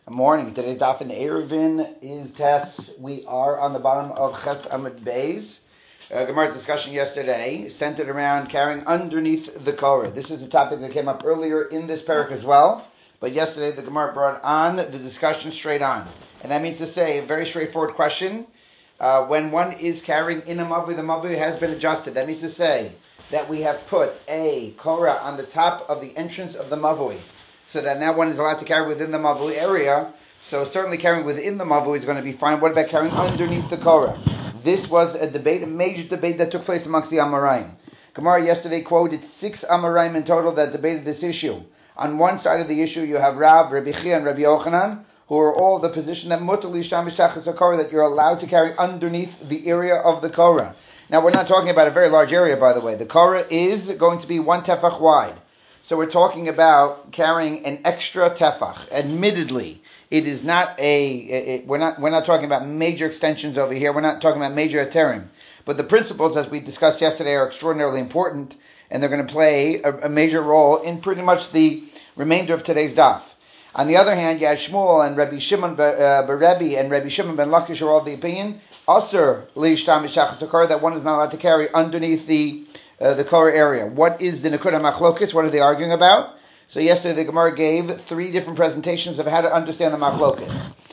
Morning. Today's daf in Eruvin is Tess. We are on the bottom of Ches Amud Beis. Gemara's discussion yesterday centered around carrying underneath the Korah. This is a topic that came up earlier in this parak as well, but yesterday the Gemara brought on the discussion straight on. And that means to say, a very straightforward question. When one is carrying in a mavui, the mavui has been adjusted. That means to say that we have put a Korah on the top of the entrance of the mavui, so that now one is allowed to carry within the mavui area. So certainly carrying within the mavui is going to be fine. What about carrying underneath the Korah? This was a debate, a major debate that took place amongst the Amoraim. Gemara yesterday quoted 6 Amoraim in total that debated this issue. On one side of the issue you have Rav, Rabbi Chia, and Rabbi Yochanan, who are all the position that mutar lishamish tachas haKorah, that you're allowed to carry underneath the area of the Korah. Now we're not talking about a very large area, by the way. The Korah is going to be 1 tefach wide. So we're talking about carrying an extra tefach. Admittedly, it is not we're not talking about major extensions over here. We're not talking about major heterim. But the principles, as we discussed yesterday, are extraordinarily important, and they're going to play a major role in pretty much the remainder of today's daf. On the other hand, Yad Shmuel and Rabbi Shimon Berebi and Rabbi Shimon ben Lakish are all of the opinion, Asur li'ishtamish tachas haKorah, that one is not allowed to carry underneath the Korah area. What is the Nekuda Machlokes? What are they arguing about? So yesterday the Gemara gave 3 different presentations of how to understand the Machlokes.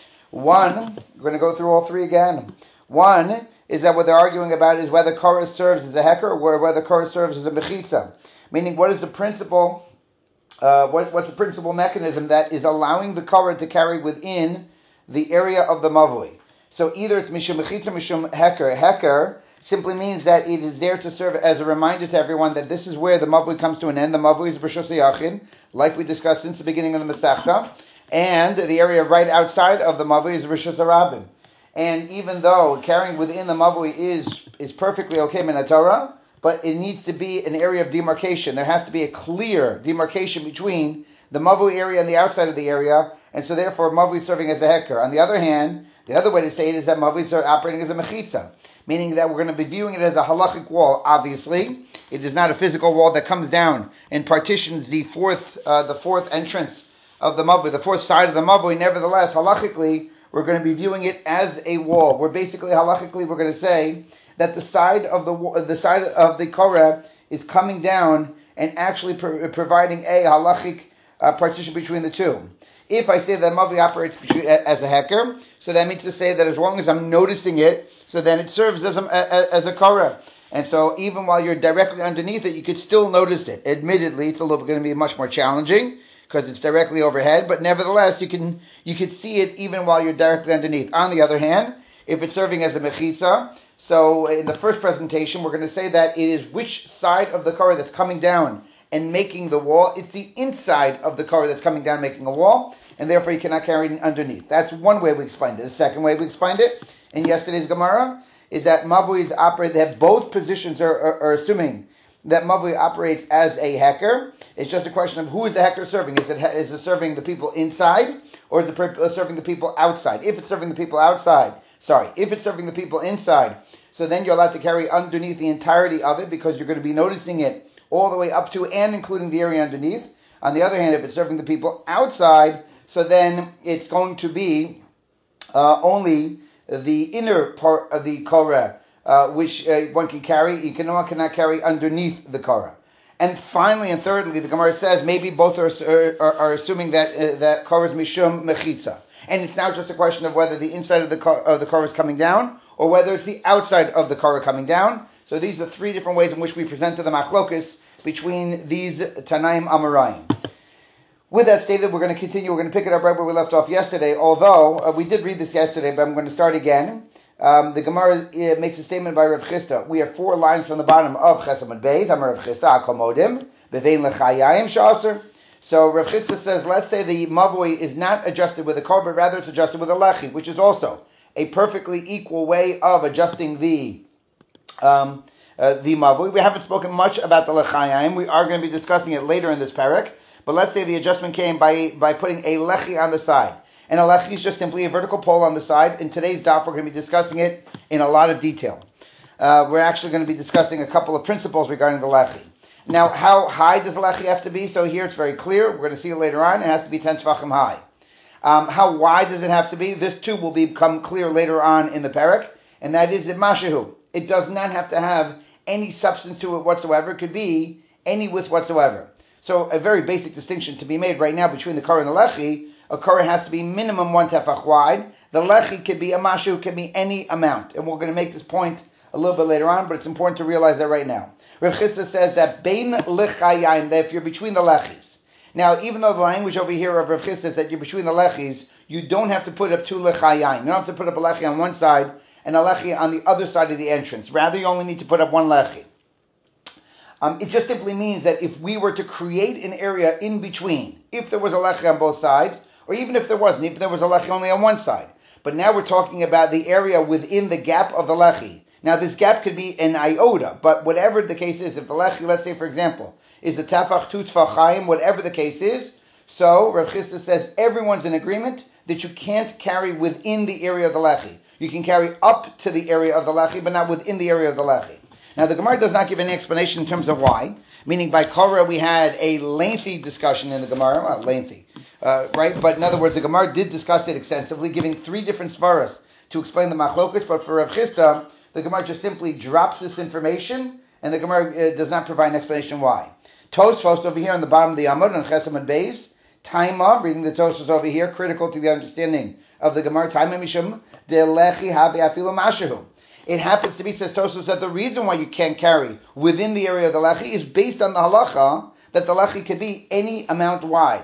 One, we're going to go through all 3 again. One is that what they're arguing about is whether Korah serves as a heker or whether Korah serves as a mechitza. Meaning, what is the principle? What's the principal mechanism that is allowing the Korah to carry within the area of the mavui? So either it's mishum mechitza, mishum heker. Heker simply means that it is there to serve as a reminder to everyone that this is where the mavui comes to an end. The mavui is Rishus Yachid, like we discussed since the beginning of the Masechta, and the area right outside of the mavui is Rishus Harabim. And even though carrying within the mavui is perfectly okay min haTorah, but it needs to be an area of demarcation. There has to be a clear demarcation between the mavui area and the outside of the area, and so therefore mavui is serving as a heker. On the other hand, the other way to say it is that mavui is operating as a mechitza, meaning that we're going to be viewing it as a halachic wall. Obviously, it is not a physical wall that comes down and partitions the fourth entrance of the mavui, the fourth side of the mavui. Nevertheless, halachically, we're going to be viewing it as a wall. We're going to say that the side of the Korah is coming down and actually providing a halachic partition between the two. If I say that mavui operates as a heker, so that means to say that as long as I'm noticing it, so then it serves as a Korah. And so even while you're directly underneath it, you could still notice it. Admittedly, it's going to be much more challenging because it's directly overhead, but nevertheless, you can see it even while you're directly underneath. On the other hand, if it's serving as a mechitza, so in the first presentation, we're going to say that it is which side of the Korah that's coming down and making the wall. It's the inside of the Korah that's coming down making a wall, and therefore you cannot carry it underneath. That's one way we explained it. The second way we explained it in yesterday's Gemara is that mavuis operate, that both positions are assuming that mavui operates as a heker. It's just a question of who is the heker serving. Is it serving the people inside, or is it serving the people outside? If it's serving the people inside, so then you're allowed to carry underneath the entirety of it because you're going to be noticing it all the way up to and including the area underneath. On the other hand, if it's serving the people outside, so then it's going to be only the inner part of the Korah, which one can carry. One cannot carry underneath the Korah. And finally and thirdly, the Gemara says maybe both are assuming that Korah is mishum mechitza, and it's now just a question of whether the inside of the Korah is coming down or whether it's the outside of the Korah coming down. So these are 3 different ways in which we present the Machlokes between these Tanaim Amoraim. With that stated, we're going to continue. We're going to pick it up right where we left off yesterday, although we did read this yesterday, but I'm going to start again. The Gemara makes a statement by Rav Chisda. We have 4 lines from the bottom of Ches Amud Beis. Amar Rav Chisda, akomodim, bevein lechayayim sha'aser. So Rav Chisda says, let's say the mavui is not adjusted with a kol, but rather it's adjusted with a lechi, which is also a perfectly equal way of adjusting the mavui. We haven't spoken much about the lechayayim. We are going to be discussing it later in this parak. But let's say the adjustment came by putting a lechi on the side. And a lechi is just simply a vertical pole on the side. In today's daf, we're going to be discussing it in a lot of detail. We're actually going to be discussing a couple of principles regarding the lechi. Now, how high does the lechi have to be? So here it's very clear. We're going to see it later on. It has to be 10 tefachim high. How wide does it have to be? This too will become clear later on in the parak, and that is mashehu. It does not have to have any substance to it whatsoever. It could be any width whatsoever. So a very basic distinction to be made right now between the kara and the lechi. A kara has to be minimum 1 tefach wide. The lechi could be a mashehu, could be any amount. And we're going to make this point a little bit later on, but it's important to realize that right now. Rav Chisda says that bein lechayim, that if you're between the lechis. Now, even though the language over here of Rav Chisda is that you're between the lechis, you don't have to put up 2 lechayim. You don't have to put up a lechi on one side and a lechi on the other side of the entrance. Rather, you only need to put up 1 lechi. It just simply means that if we were to create an area in between, if there was a lechi on both sides, or even if there wasn't, if there was a lechi only on one side. But now we're talking about the area within the gap of the lechi. Now this gap could be an iota, but whatever the case is, if the lechi, let's say for example, is the tafach tu tfachayim, whatever the case is, so Rav Chisda says everyone's in agreement that you can't carry within the area of the lechi. You can carry up to the area of the lechi, but not within the area of the lechi. Now the Gemara does not give any explanation in terms of why, meaning by Korah we had a lengthy discussion in the Gemara, well, lengthy, right? But in other words, the Gemara did discuss it extensively, giving 3 different svaras to explain the machlokas, but for Rav Chisda, the Gemara just simply drops this information, and the Gemara does not provide an explanation why. Tosfos over here on the bottom of the Amud, on Ches Amud Beis, Taima, reading the Tosfos over here, critical to the understanding of the Gemara, Taima Mishum, De Lechi Habe Afilu Mashehu. It happens to be, says Tosfos, that the reason why you can't carry within the area of the lechi is based on the halacha that the lechi could be any amount wide.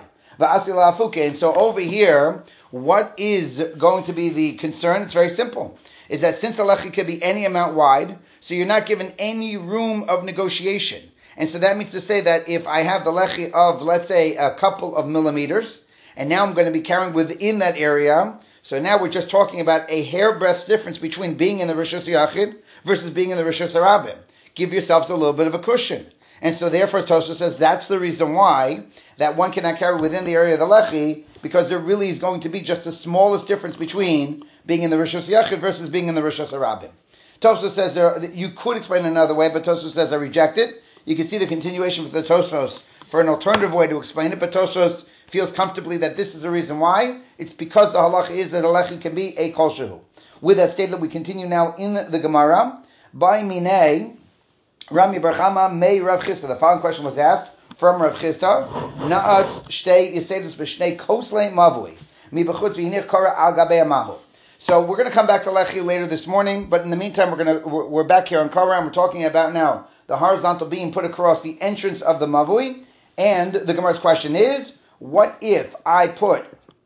And so over here, what is going to be the concern? It's very simple. Is that since the lechi could be any amount wide, so you're not given any room of negotiation. And so that means to say that if I have the lechi of, let's say, a couple of millimeters, and now I'm going to be carrying within that area, so now we're just talking about a hairbreadth difference between being in the Rishus Yachid versus being in the Rishus Harabim. Give yourselves a little bit of a cushion. And so therefore Tosfos says that's the reason why that one cannot carry within the area of the lechi, because there really is going to be just the smallest difference between being in the Rishus Yachid versus being in the Rishus Harabim. Tosfos says you could explain it another way, but Tosfos says I reject it. You can see the continuation with the Tosfos for an alternative way to explain it, but Tosfos feels comfortably that this is the reason why. It's because the halacha is that a lechi can be a kol shehu. With that statement, we continue now in the Gemara. By minei, Rami Barchama Mei Rav Chisda. The following question was asked from Rav Chisda. Na'atz shtei yisedus b'shnei koslei mavui mi b'chutz v'yinich kora al gabei amahu. So we're going to come back to lechi later this morning, but in the meantime, we're back here on Korah, and we're talking about now the horizontal beam put across the entrance of the mavui. And the Gemara's question is, what if I put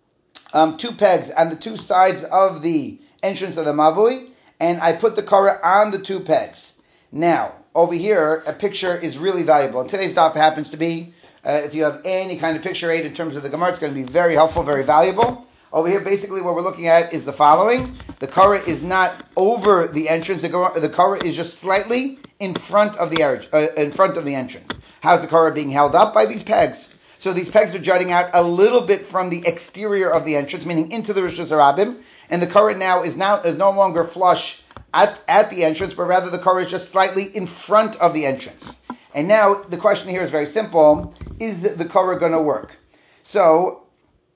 2 pegs on the 2 sides of the entrance of the mavui, and I put the korah on the 2 pegs? Now, over here, a picture is really valuable. And today's daf happens to be, if you have any kind of picture aid in terms of the Gemara, it's going to be very helpful, very valuable. Over here, basically what we're looking at is the following. The korah is not over the entrance. The korah is just slightly in front of the entrance. How's the korah being held up? By these pegs. So these pegs are jutting out a little bit from the exterior of the entrance, meaning into the Rishus Harabim, and the korah now is no longer flush at the entrance, but rather the korah is just slightly in front of the entrance. And now the question here is very simple: is the korah going to work? So,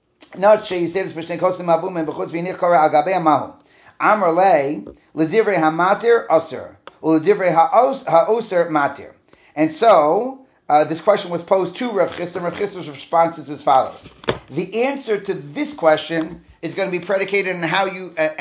not she says b'shnei kosim mabum and b'chutz v'yinich korah al gabei amahu. Amar lei l'divrei hamatir aser u'l'divrei ha'oser matir. And so this question was posed to Rav Chisda. Rav Chisda's response is as follows. The answer to this question is going to be predicated on how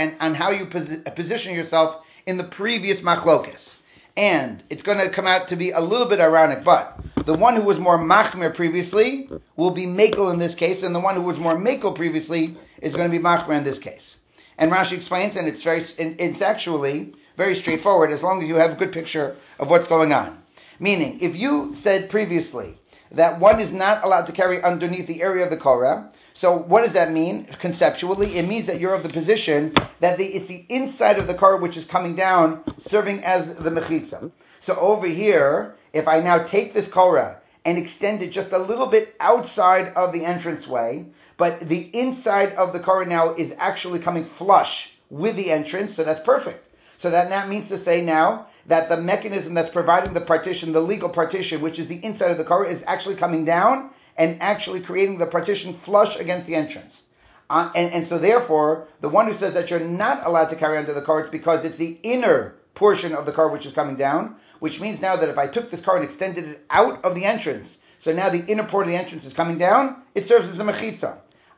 you position yourself in the previous machlokas. And it's going to come out to be a little bit ironic, but the one who was more machmir previously will be makel in this case, and the one who was more makel previously is going to be machmir in this case. And Rashi explains, and it's actually very straightforward as long as you have a good picture of what's going on. Meaning, if you said previously that one is not allowed to carry underneath the area of the korah, so what does that mean conceptually? It means that you're of the position that it's the inside of the korah which is coming down, serving as the mechitza. So over here, if I now take this korah and extend it just a little bit outside of the entranceway, but the inside of the korah now is actually coming flush with the entrance, so that's perfect. So that means to say now that the mechanism that's providing the partition, the legal partition, which is the inside of the korah, is actually coming down and actually creating the partition flush against the entrance. And so therefore, the one who says that you're not allowed to carry under the car, it's because it's the inner portion of the car which is coming down, which means now that if I took this car and extended it out of the entrance, so now the inner part of the entrance is coming down, it serves as a mechitza.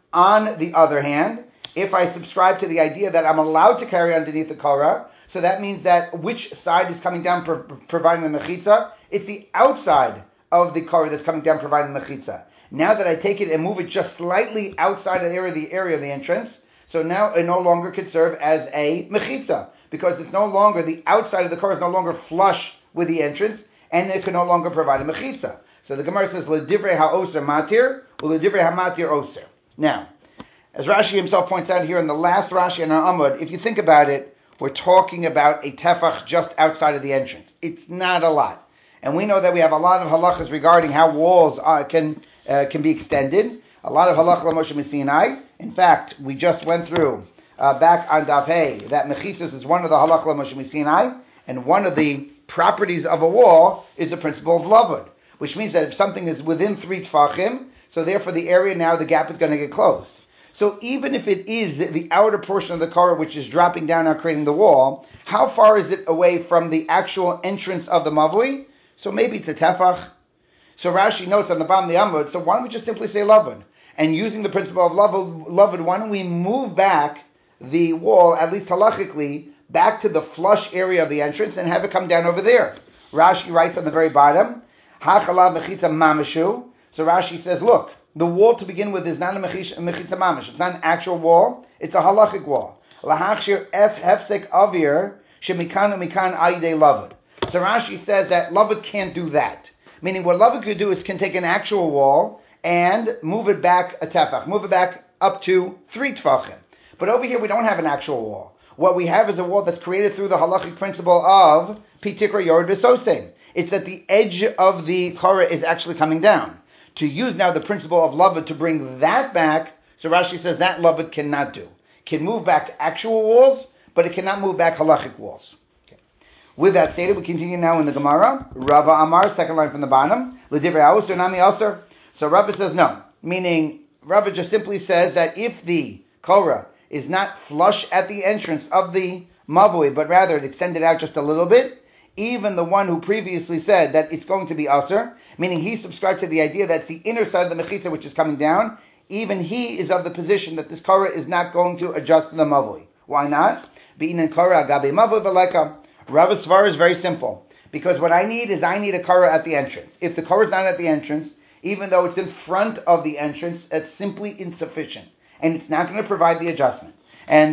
On the other hand, if I subscribe to the idea that I'm allowed to carry underneath the kara, so that means that which side is coming down providing the mechitza? It's the outside of the kara that's coming down providing the mechitza. Now that I take it and move it just slightly outside of the area of the entrance, so now it no longer could serve as a mechitza, because it's no longer, the outside of the car is no longer flush with the entrance, and it can no longer provide a mechitza. So the Gemara says, L'divrei ha'oser matir, L'divrei ha'matir oser. Now, as Rashi himself points out here in the last Rashi in our Amud, if you think about it, we're talking about a tefach just outside of the entrance. It's not a lot. And we know that we have a lot of halachas regarding how walls can be extended. A lot of halacha l'Moshe Sinai. In fact, we just went through back on Daf Hey that mechitzas is one of the halacha l'Moshe Sinai, and one of the properties of a wall is the principle of lavud, which means that if something is within 3 tfachim, so therefore the area now, the gap is going to get closed. So even if it is the outer portion of the car which is dropping down now creating the wall, how far is it away from the actual entrance of the mavui? So maybe it's a tefach. So Rashi notes on the bottom of the Amud, so why don't we just simply say lavud? And using the principle of lavud, why don't we move back the wall, at least halachically, back to the flush area of the entrance and have it come down over there? Rashi writes on the very bottom, hachalav mechitza mamashu. So Rashi says, look, the wall to begin with is not a mechitza mamash. It's not an actual wall. It's a halachic wall. Lahachshir hefsek avir shemikan mikan ayidei lavud. So Rashi says that lavud can't do that. Meaning what lavud could do is can take an actual wall and move it back a tefach, move it back up to 3 tefachim. But over here we don't have an actual wall. What we have is a wall that's created through the halachic principle of pitikra yord v'sosein. It's that the edge of the kara is actually coming down. To use now the principle of lavud to bring that back, so Rashi says that lavud cannot do. Can move back actual walls, but it cannot move back halachic walls. Okay. With that stated, we continue now in the Gemara. Rava Amar, second line from the bottom. L'divrei ha'oser nami aser. So Rava says no, meaning Rava just simply says that if the kara is not flush at the entrance of the mavui, but rather it extended out just a little bit, even the one who previously said that it's going to be aser, meaning he subscribed to the idea that it's the inner side of the mechitza which is coming down, even he is of the position that this kara is not going to adjust to the mavui. Why not? Be'inan kara agabe mavui v'leika. Rava's svar is very simple, because what I need a kara at the entrance. If the kara is not at the entrance, even though it's in front of the entrance, it's simply insufficient, and it's not going to provide the adjustment. And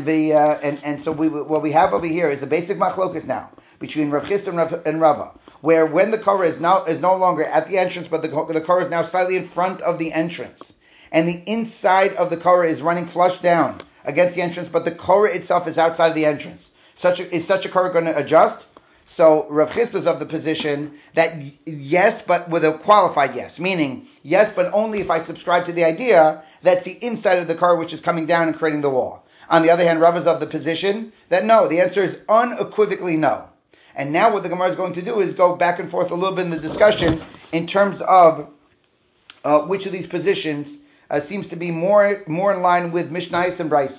what we have over here is a basic machlokus now between Rav Chisda and Rava, where when the kara is no longer at the entrance, but the kara is now slightly in front of the entrance, and the inside of the kara is running flush down against the entrance, but the kara itself is outside of the entrance. Is such a kara going to adjust? So Rav Chisda is of the position that yes, but with a qualified yes, meaning yes, but only if I subscribe to the idea that's the inside of the kara which is coming down and creating the wall. On the other hand, Rav is of the position that no, the answer is unequivocally no. And now what the Gemara is going to do is go back and forth a little bit in the discussion in terms of which of these positions seems to be more in line with Mishnayos and Braisos.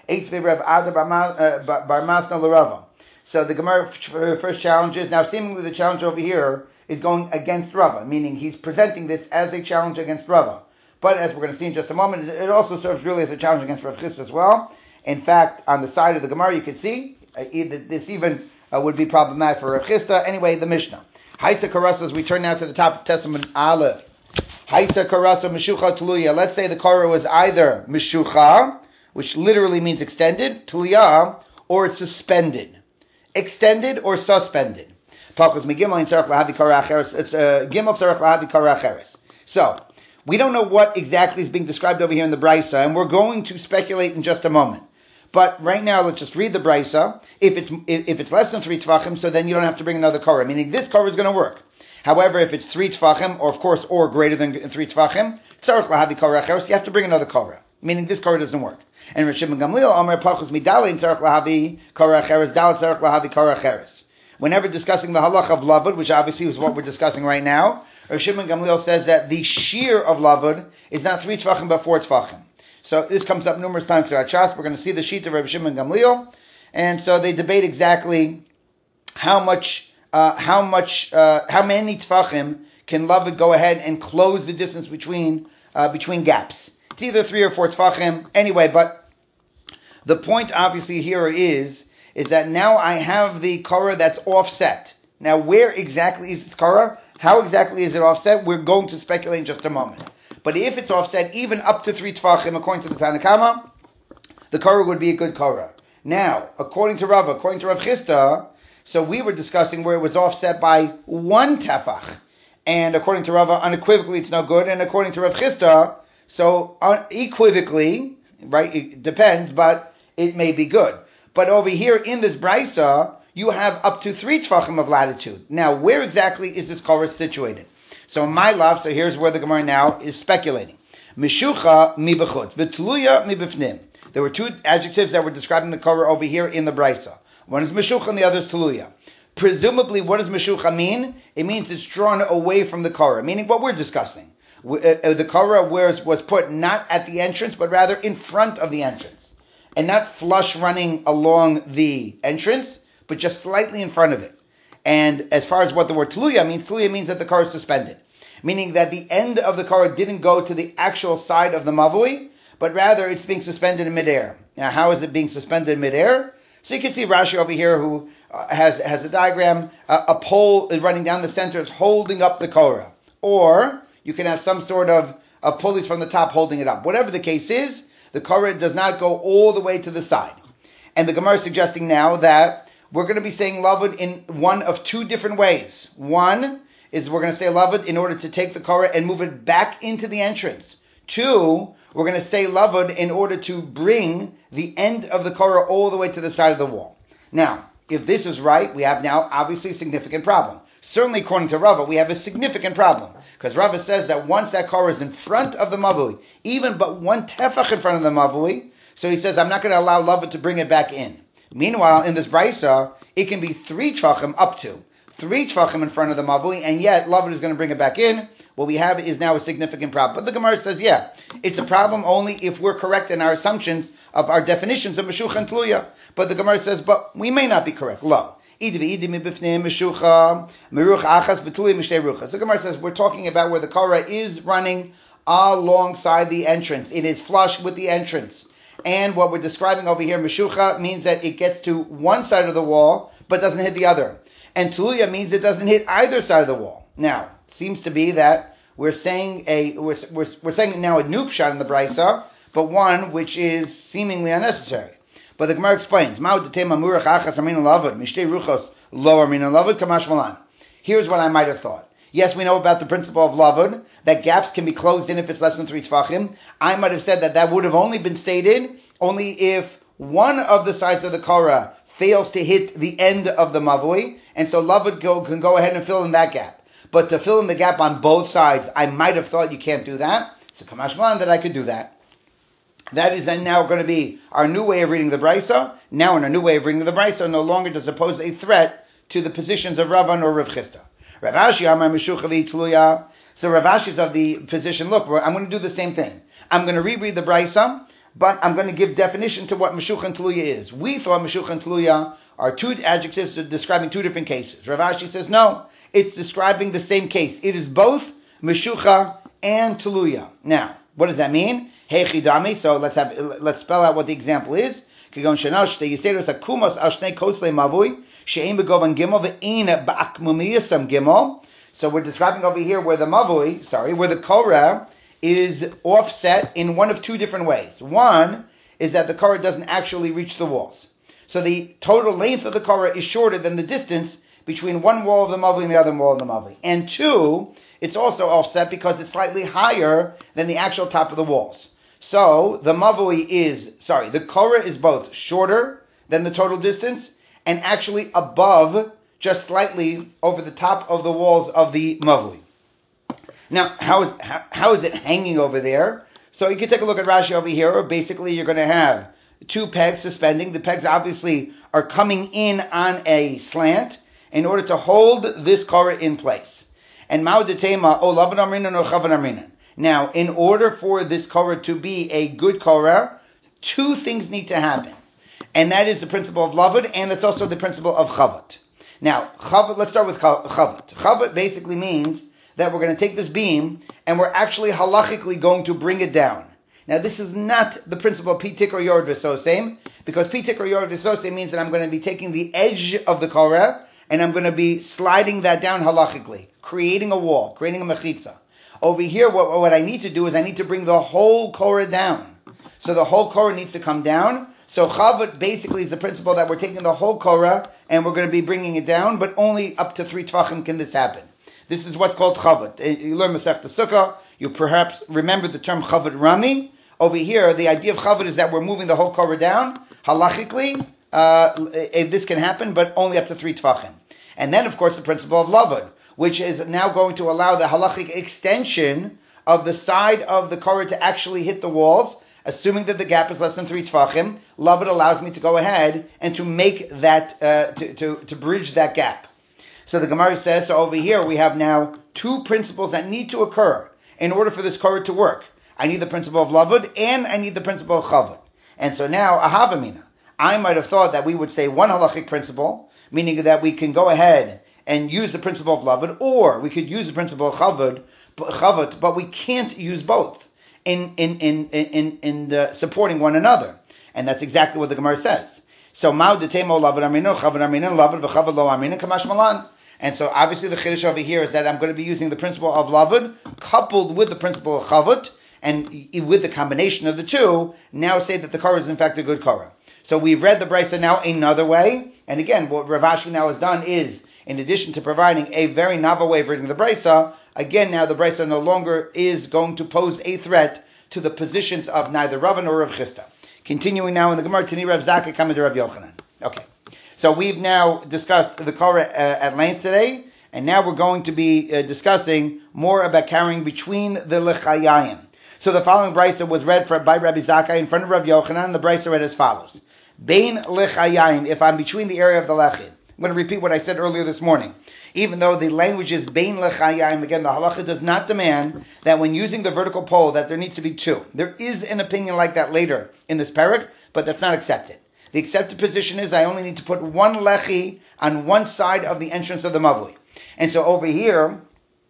So the Gemara first challenges. Now seemingly the challenge over here is going against Rava, meaning he's presenting this as a challenge against Rava. But as we're going to see in just a moment, it also serves really as a challenge against Rav Chisda as well. In fact, on the side of the Gemara you can see this even would be problematic for Rav Chisda. Anyway, the Mishnah. Haisa Karasa, as we turn now to the top of Testament Aleph. Haisa Karasa Meshucha Tuluya. Let's say the Kara was either Meshucha, which literally means extended, Tuluya, or it's suspended. Extended or suspended. Pachos Megimel in Tzarech Lahavi Kara Acheres. It's Gimel Tzarech Lahavi Kara Acheres. So, we don't know what exactly is being described over here in the Brisa, and we're going to speculate in just a moment. But right now, let's just read the Brisa. If it's less than 3 tefachim, so then you don't have to bring another korah, meaning this korah is going to work. However, if it's 3 tefachim, or greater than 3 tefachim, tzarich lahavi korah acheres, you have to bring another korah, meaning this korah doesn't work. And Rav Shimon Gamliel Amar Pachos Midalein tzarich lahavi korah acheres, dal tzarich lahavi korah acheres. Whenever discussing the halach of lavud, which obviously is what we're discussing right now, Rav Shimon Gamliel says that the shear of lavud is not 3 tefachim but 4 tefachim. So this comes up numerous times throughout Shas. We're going to see the sheet of Rabbi Shimon Gamliel, and so they debate exactly how many tefachim can Lavan go ahead and close the distance between gaps. It's either 3 or 4 tefachim anyway. But the point obviously here is that now I have the korah that's offset. Now, where exactly is this korah? How exactly is it offset? We're going to speculate in just a moment. But if it's offset even up to 3 tefachim, according to the Tanakama, the korah would be a good korah. Now, according to Rav Chisda, so we were discussing where it was offset by 1 tefach. And according to Rav, unequivocally it's no good. And according to Rav Chisda, so equivocally, right, it depends, but it may be good. But over here in this brisa, you have up to 3 tefachim of latitude. Now, where exactly is this korah situated? So in my love, so here's where the Gemara now is speculating. Mishucha mi b'chutz, v'tluya mi b'fnim. There were 2 adjectives that were describing the korah over here in the brisa. One is mishucha and the other is tluya. Presumably, what does mishucha mean? It means it's drawn away from the korah, meaning what we're discussing. The korah was put not at the entrance, but rather in front of the entrance. And not flush running along the entrance, but just slightly in front of it. And as far as what the word tluya means that the korah is suspended. Meaning that the end of the korah didn't go to the actual side of the mavui, but rather it's being suspended in midair. Now, how is it being suspended in midair? So you can see Rashi over here who has a diagram, a pole is running down the center is holding up the korah. Or you can have some sort of pulleys from the top holding it up. Whatever the case is, the korah does not go all the way to the side. And the Gemara is suggesting now that we're going to be saying lavud in one of 2 different ways. One is we're going to say lavud in order to take the korah and move it back into the entrance. 2, we're going to say lavud in order to bring the end of the korah all the way to the side of the wall. Now, if this is right, we have now obviously a significant problem. Certainly according to Rava, we have a significant problem. Because Rava says that once that korah is in front of the mavui, even but 1 tefach in front of the mavui, so he says, I'm not going to allow lavud to bring it back in. Meanwhile, in this brisa, it can be 3 tefachim up to 3 tefachim in front of the mavui, and yet lavud is going to bring it back in. What we have is now a significant problem. But the Gemara says, yeah, it's a problem only if we're correct in our assumptions of our definitions of meshucha and tluya. But the Gemara says, but we may not be correct. Lo. The Gemara says we're talking about where the korah is running alongside the entrance. It is flush with the entrance. And what we're describing over here, meshucha, means that it gets to one side of the wall, but doesn't hit the other. And tluya means it doesn't hit either side of the wall. Now, it seems to be that we're saying now a new pshat in the brisa, but one which is seemingly unnecessary. But the Gemara explains, here's what I might have thought. Yes, we know about the principle of lavud, that gaps can be closed in if it's less than 3 tefachim. I might have said that would have only been stated only if one of the sides of the korah fails to hit the end of the mavui, and so lavud can go ahead and fill in that gap. But to fill in the gap on both sides, I might have thought you can't do that. So kamash malan that I could do that. That is then now going to be our new way of reading the brisa. Now in our new way of reading the brisa, no longer does it pose a threat to the positions of Ravan or Rav Chisda. Rav Ashi Amar Meshucha v'Tluya. So Rav Ashi is of the position, look, I'm going to do the same thing. I'm going to reread the brisa, but I'm going to give definition to what Meshucha and Tluya is. We thought Meshucha and Tluya are 2 adjectives describing 2 different cases. Rav Ashi says no, it's describing the same case. It is both Meshucha and Tluya. Now, what does that mean? Hey chidami. So let's spell out what the example is. Kigon shenosh te yiseros akumas al shnei kosle mavui she'im begovan gimel ve'in ba'akmumiyasam gimel. So we're describing over here where the mavui, where the korah is offset in one of 2 different ways. One is that the korah doesn't actually reach the walls. So the total length of the korah is shorter than the distance between one wall of the mavui and the other wall of the mavui. And 2, it's also offset because it's slightly higher than the actual top of the walls. So the the korah is both shorter than the total distance and actually above, just slightly over the top of the walls of the mavui. Now, how is it hanging over there? So you can take a look at Rashi over here. Basically, you're going to have 2 pegs suspending. The pegs obviously are coming in on a slant in order to hold this korah in place. And ma'odetema o lavan amrinan or chavan amrinan. Now, in order for this korah to be a good korah, two things need to happen. And that is the principle of lavud, and it's also the principle of chavot. Now, chavot, let's start with chavot. Chavot basically means that we're going to take this beam, and we're actually halachically going to bring it down. Now, this is not the principle of pitik or yord v'sosem, because pitik or yord v'sosem means that I'm going to be taking the edge of the korah, and I'm going to be sliding that down halachically, creating a wall, creating a mechitza. Over here, what I need to do is I need to bring the whole korah down. So the whole korah needs to come down. So chavot basically is the principle that we're taking the whole korah and we're going to be bringing it down, but only up to 3 tvachim can this happen. This is what's called chavot. You learn Masechta Sukkah. You perhaps remember the term chavot rami. Over here, the idea of chavot is that we're moving the whole korah down. Halachically, this can happen, but only up to 3 tvachim. And then, of course, the principle of lavud, which is now going to allow the halachic extension of the side of the korah to actually hit the walls, assuming that the gap is less than 3 tvachim. Lavud allows me to go ahead and to make that, to bridge that gap. So the Gemara says, so over here we have now 2 principles that need to occur in order for this korah to work. I need the principle of lavud and I need the principle of chavot. And so now, ahavamina, I might have thought that we would say one halachic principle, meaning that we can go ahead and use the principle of lavud, or we could use the principle of chavot, but we can't use both in supporting one another. And that's exactly what the Gemara says. So ma'u detemo lavud aminu, chavot aminu, lavud v'chavot lo aminu, kamash malan. And so obviously the chiddush over here is that I'm going to be using the principle of lavud coupled with the principle of chavot, and with the combination of the two, now say that the korah is in fact a good korah. So we've read the brisa now another way, and again, what Rav Ashi now has done is, in addition to providing a very novel way of reading the brisa, again now the brisa no longer is going to pose a threat to the positions of neither Rav nor Rav Chisda. Continuing now in the Gemara, Tani Rav Zakkai coming to Rav Yochanan. Okay, so we've now discussed the korah at length today, and now we're going to be discussing more about carrying between the lechayayim. So the following brisa was read by Rabbi Zakkai in front of Rav Yochanan, and the brisa read as follows. Bein lechayayim, if I'm between the area of the lechin. I'm going to repeat what I said earlier this morning. Even though the language is bein lechayayim, again, the halacha does not demand that when using the vertical pole that there needs to be 2. There is an opinion like that later in this parak, but that's not accepted. The accepted position is I only need to put 1 lechi on one side of the entrance of the mavui. And so over here,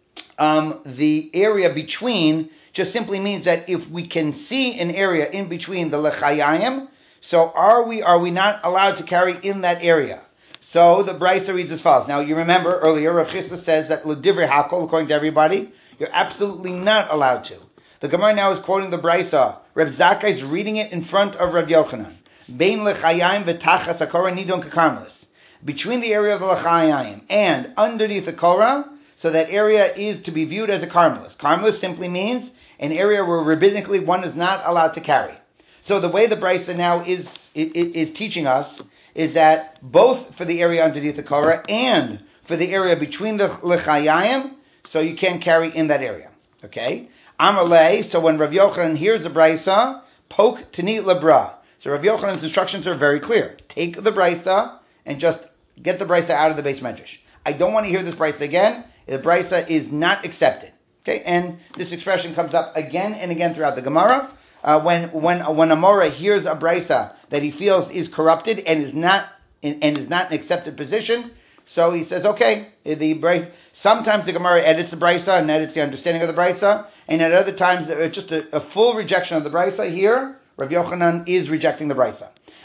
the area between just simply means that if we can see an area in between the lechayayim, so are we not allowed to carry in that area? So the brisa reads as follows. Now you remember earlier, Rav Chisda says that l'divrei hakol, according to everybody, you're absolutely not allowed to. The Gemara now is quoting the brisa. Rav Zakkai is reading it in front of Rav Yochanan. Bein lechayayim v'tachas hakorah nidon kakarmelis. Between the area of the lechayayim and underneath the korah, so that area is to be viewed as a karmelis. Karmelis simply means an area where rabbinically one is not allowed to carry. So the way the brisa now is teaching us is that both for the area underneath the korah and for the area between the lechayayim, so you can't carry in that area. Okay? Amalei, so when Rav Yochanan hears the brisa, poke tani lebra. So Rav Yochanan's instructions are very clear. Take the brisa and just get the brisa out of the base medrash. I don't want to hear this brisa again. The brisa is not accepted. Okay, and this expression comes up again and again throughout the Gemara. When a Mora hears a brisa that he feels is corrupted and is not an accepted position, so he says, okay, sometimes the Gemara edits the brisa and edits the understanding of the brisa, and at other times it's just a full rejection of the brisa. Here, Rav Yochanan is rejecting the brisa.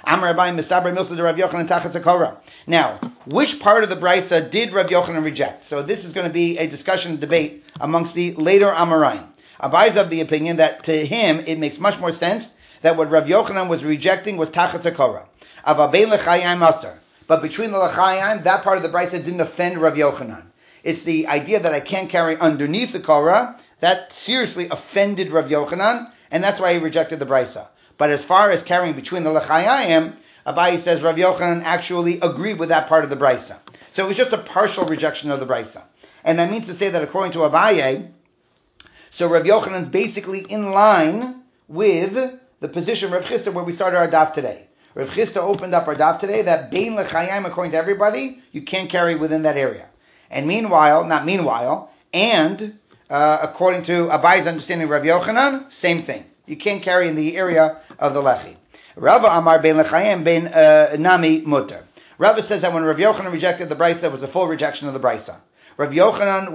Now, which part of the brisa did Rav Yochanan reject? So this is going to be a discussion, debate amongst the later Amoraim. Abai is of the opinion that to him it makes much more sense that what Rav Yochanan was rejecting was tachatz hakorah. Avabein lechayim asar. But between the lechayim, that part of the brisa didn't offend Rav Yochanan. It's the idea that I can't carry underneath the korah that seriously offended Rav Yochanan, and that's why he rejected the brisa. But as far as carrying between the lechayim, Abai says Rav Yochanan actually agreed with that part of the brisa. So it was just a partial rejection of the brisa. And that means to say that according to Abaye, so Rav Yochanan is basically in line with the position of Rav Chisda where we started our daf today. Rav Chisda opened up our daf today that bein lechayim, according to everybody, you can't carry within that area. And according to Abai's understanding of Rav Yochanan, same thing. You can't carry in the area of the lechi. Rava Amar ben lechayim ben nami mutter. Rava says that when Rav Yochanan rejected the brisa, it was a full rejection of the brisa. Rav Yochanan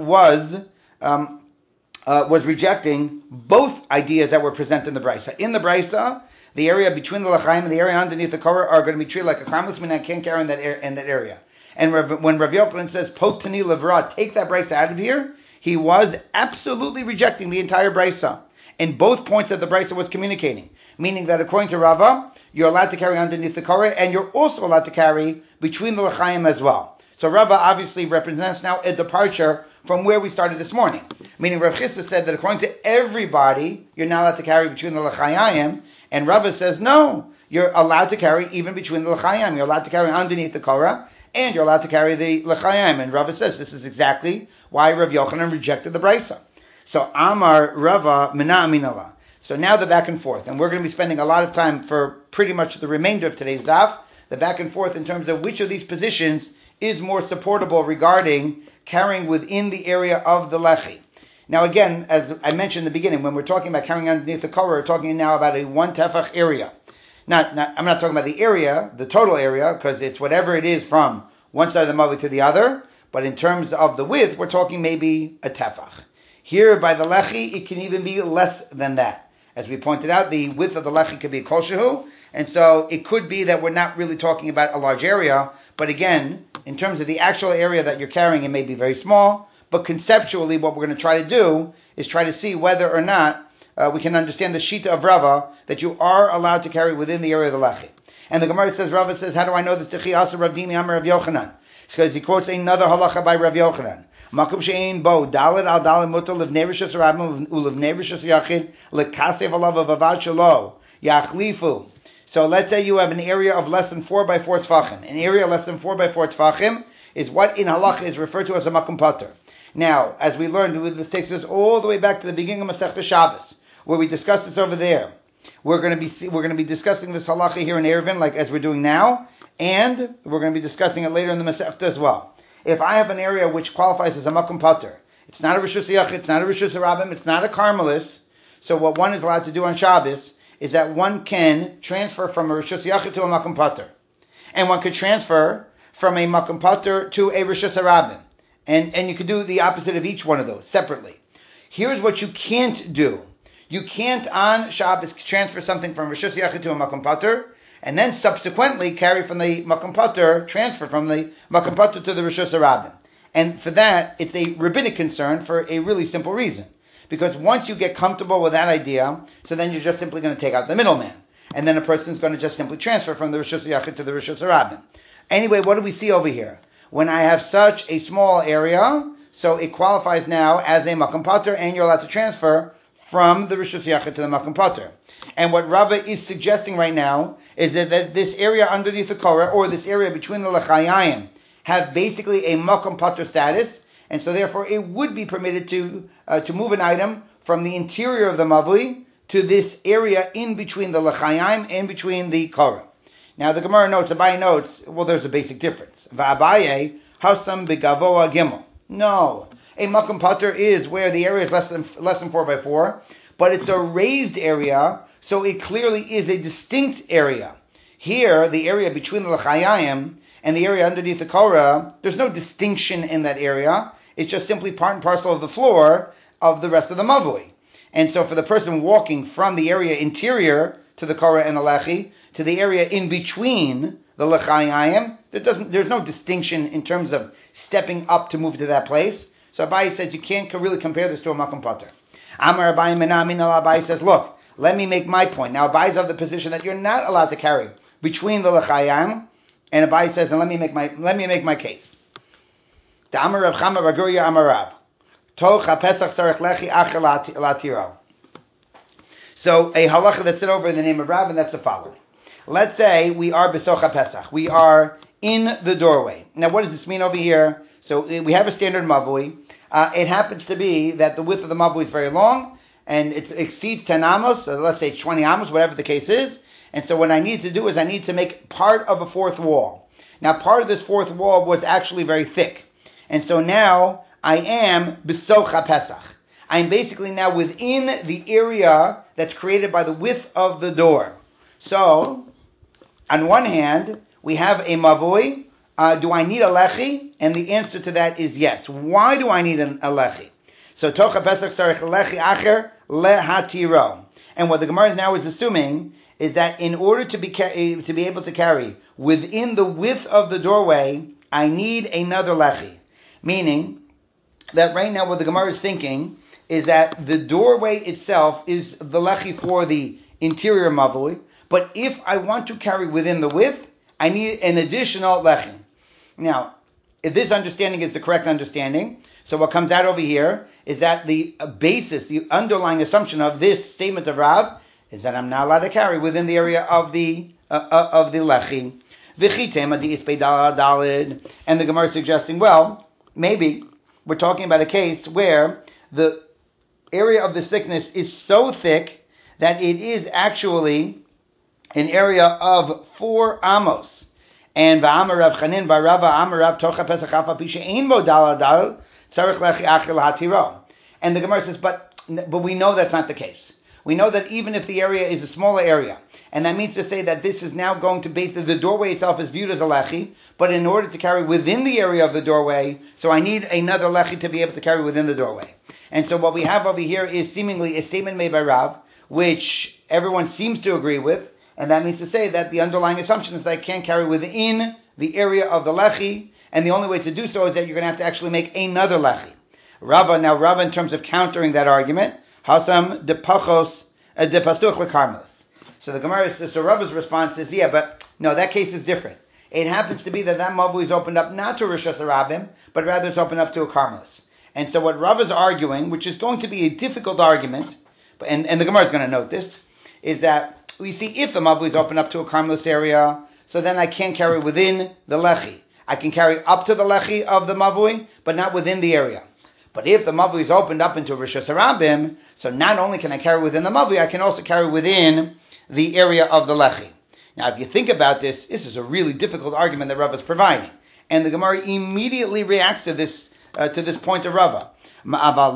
was rejecting both ideas that were presented in the brisa. In the brisa, the area between the lechayim and the area underneath the korah are going to be treated like a karmelis, meaning I can't carry in that area. And when Rav Yochanan says, Pok tani levra, take that brisa out of here, he was absolutely rejecting the entire brisa in both points that the brisa was communicating. Meaning that according to Rava, you're allowed to carry underneath the korah, and you're also allowed to carry between the lechayim as well. So Rava obviously represents now a departure from where we started this morning. Meaning Rav Chisda said that according to everybody, you're not allowed to carry between the lechayim, and Rava says, no, you're allowed to carry even between the lechayim. You're allowed to carry underneath the korah, and you're allowed to carry the lechayim. And Rava says this is exactly why Rav Yochanan rejected the brisa. So Amar Rava Mina Aminallah. So now the back and forth, and we're going to be spending a lot of time for pretty much the remainder of today's daf, the back and forth in terms of which of these positions is more supportable regarding carrying within the area of the lechi. Now again, as I mentioned in the beginning, when we're talking about carrying underneath the korah, we're talking now about a one tefach area. I'm not talking about the area, the total area, because it's whatever it is from one side of the mavi to the other, but in terms of the width, we're talking maybe a tefach. Here by the lechi, it can even be less than that. As we pointed out, the width of the lechi could be a kol shehu, and so it could be that we're not really talking about a large area, but again, in terms of the actual area that you're carrying, it may be very small, but conceptually what we're going to try to do is try to see whether or not we can understand the shita of Rava, that you are allowed to carry within the area of the lechi. And the Gemara says, Rava says, how do I know this? Techi asa Rav Dimi Amar Rav Yochanan. Because he quotes another halacha by Rav Yochanan. Makum she'ein bo daled al daled mutar livnei rishus rabim ulivnei rishus yachid lekasev alav avavad shelo yachlifu. So let's say you have an area of less than 4 by 4 tefachim. An area less than 4 by 4 tefachim is what in halacha is referred to as a makom pater. Now, as we learned, this takes us all the way back to the beginning of Masechta Shabbos, where we discussed this over there. We're going to be discussing this halacha here in Eruvin, like as we're doing now, and we're going to be discussing it later in the Masechta as well. If I have an area which qualifies as a makom pater, it's not a rishus yachid, it's not a rishus rabim, it's not a karmelis. So what one is allowed to do on Shabbos is that one can transfer from a rishus yachid to a makom pater, and one could transfer from a makom pater to a rishus rabim. And you could do the opposite of each one of those separately. Here's what you can't do. You can't on Shabbos transfer something from Rishus Yachid to a Makom Pater, and then subsequently carry from the Makom Pater, transfer from the Makom Pater to the Rishus Rabim. And for that, it's a rabbinic concern for a really simple reason. Because once you get comfortable with that idea, so then you're just simply going to take out the middleman. And then a person's going to just simply transfer from the Rishus Yachid to the Rishus Rabim. Anyway, what do we see over here? When I have such a small area, so it qualifies now as a Makom Pater, and you're allowed to transfer from the Rishus Yachid to the Makom Pater. And what Rava is suggesting right now is that this area underneath the korah, or this area between the lechayim, have basically a Makom Pater status, and so therefore it would be permitted to move an item from the interior of the mavui to this area in between the lechayim and between the korah. Now the Gemara notes, Abaye notes, well, there's a basic difference. Va'abaye hasam begavoa gimel. No, a makom pater is where the area is less than 4 by 4, but it's a raised area, so it clearly is a distinct area. Here, the area between the lechayim and the area underneath the korah, there's no distinction in that area. It's just simply part and parcel of the floor of the rest of the mavui. And so for the person walking from the area interior to the korah and the lechi to the area in between the lechayim, there's no distinction in terms of stepping up to move to that place. So Abaye says you can't really compare this to a makom pater. Amar Abaye Menamin Abaye says, look, let me make my point. Now Abaye's of the position that you're not allowed to carry between the lechayim, and Abaye says, and let me make my case. The Amar Rav Chama Bar Gurya Amar Rav Toch HaPesach Tzarech Lechi Acher Latiro. So a halacha that's said over in the name of Rav, and that's the following. Let's say we are Besocha Pesach. We are in the doorway. Now, what does this mean over here? So we have a standard mavui. It happens to be that the width of the mavui is very long, and it exceeds 10 amos. So let's say it's 20 amos, whatever the case is. And so what I need to do is I need to make part of a fourth wall. Now, part of this fourth wall was actually very thick. And so now I am Besocha Pesach. I'm basically now within the area that's created by the width of the door. So, on one hand, we have a mavui. Do I need a lechi? And the answer to that is yes. Why do I need a lechi? So, tocha pesach sarich lechi acher lehatiro. And what the Gemara now is assuming is that in order to be able to carry within the width of the doorway, I need another lechi. Meaning that right now what the Gemara is thinking is that the doorway itself is the lechi for the interior mavui, but if I want to carry within the width, I need an additional lechi. Now, if this understanding is the correct understanding, so what comes out over here is that the basis, the underlying assumption of this statement of Rav is that I'm not allowed to carry within the area of the lechi. And the Gemara is suggesting, well, maybe we're talking about a case where the area of the thickness is so thick that it is actually an area of 4 amos. And va'amar Rav Chanin ba'Rava amar Rav tocha pesach afa pisha ein bo dal tzarich lechi acher lahatiro. And the Gemara says, but we know that's not the case. We know that even if the area is a smaller area, and that means to say that this is now going to base the doorway itself is viewed as a lechi, but in order to carry within the area of the doorway, so I need another lechi to be able to carry within the doorway. And so what we have over here is seemingly a statement made by Rav, which everyone seems to agree with, and that means to say that the underlying assumption is that I can't carry within the area of the lechi, and the only way to do so is that you're going to have to actually make another lechi. Rava, in terms of countering that argument, Hasam de pachos de pasuch lekarmelis. So the Gemara says, so Rava's response is, yeah, but no, that case is different. It happens to be that mavui is opened up not to Rishos Harabim, but rather it's opened up to a karmelis. And so what Rava's arguing, which is going to be a difficult argument, and the Gemara is going to note this, is that we see if the mavui is opened up to a karmelis area, so then I can't carry within the lechi. I can carry up to the lechi of the mavui, but not within the area. But if the mavui is opened up into Rishos Harabim, so not only can I carry within the mavui, I can also carry within the area of the lechi. Now, if you think about this, this is a really difficult argument that Rava is providing, and the Gemara immediately reacts to this point of Rava. If our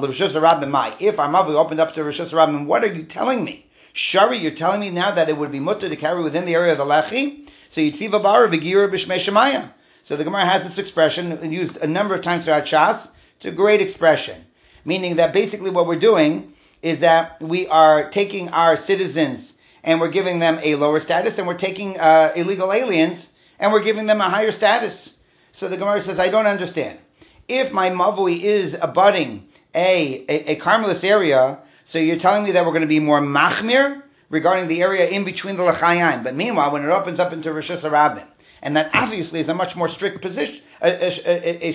mavui opened up to Rishos Harabim, what are you telling me? Shari, you're telling me now that it would be mutter to carry within the area of the lechi? So Yitziva bar v'gira b'shmei Shemaya. So the Gemara has this expression used a number of times throughout Shas. It's a great expression, meaning that basically what we're doing is that we are taking our citizens and we're giving them a lower status, and we're taking illegal aliens and we're giving them a higher status. So the Gemara says, I don't understand. If my mavui is abutting a karmelis area, so you're telling me that we're going to be more machmir regarding the area in between the lechayim. But meanwhile, when it opens up into Rishos Harabim, and that obviously is a much more strict position, a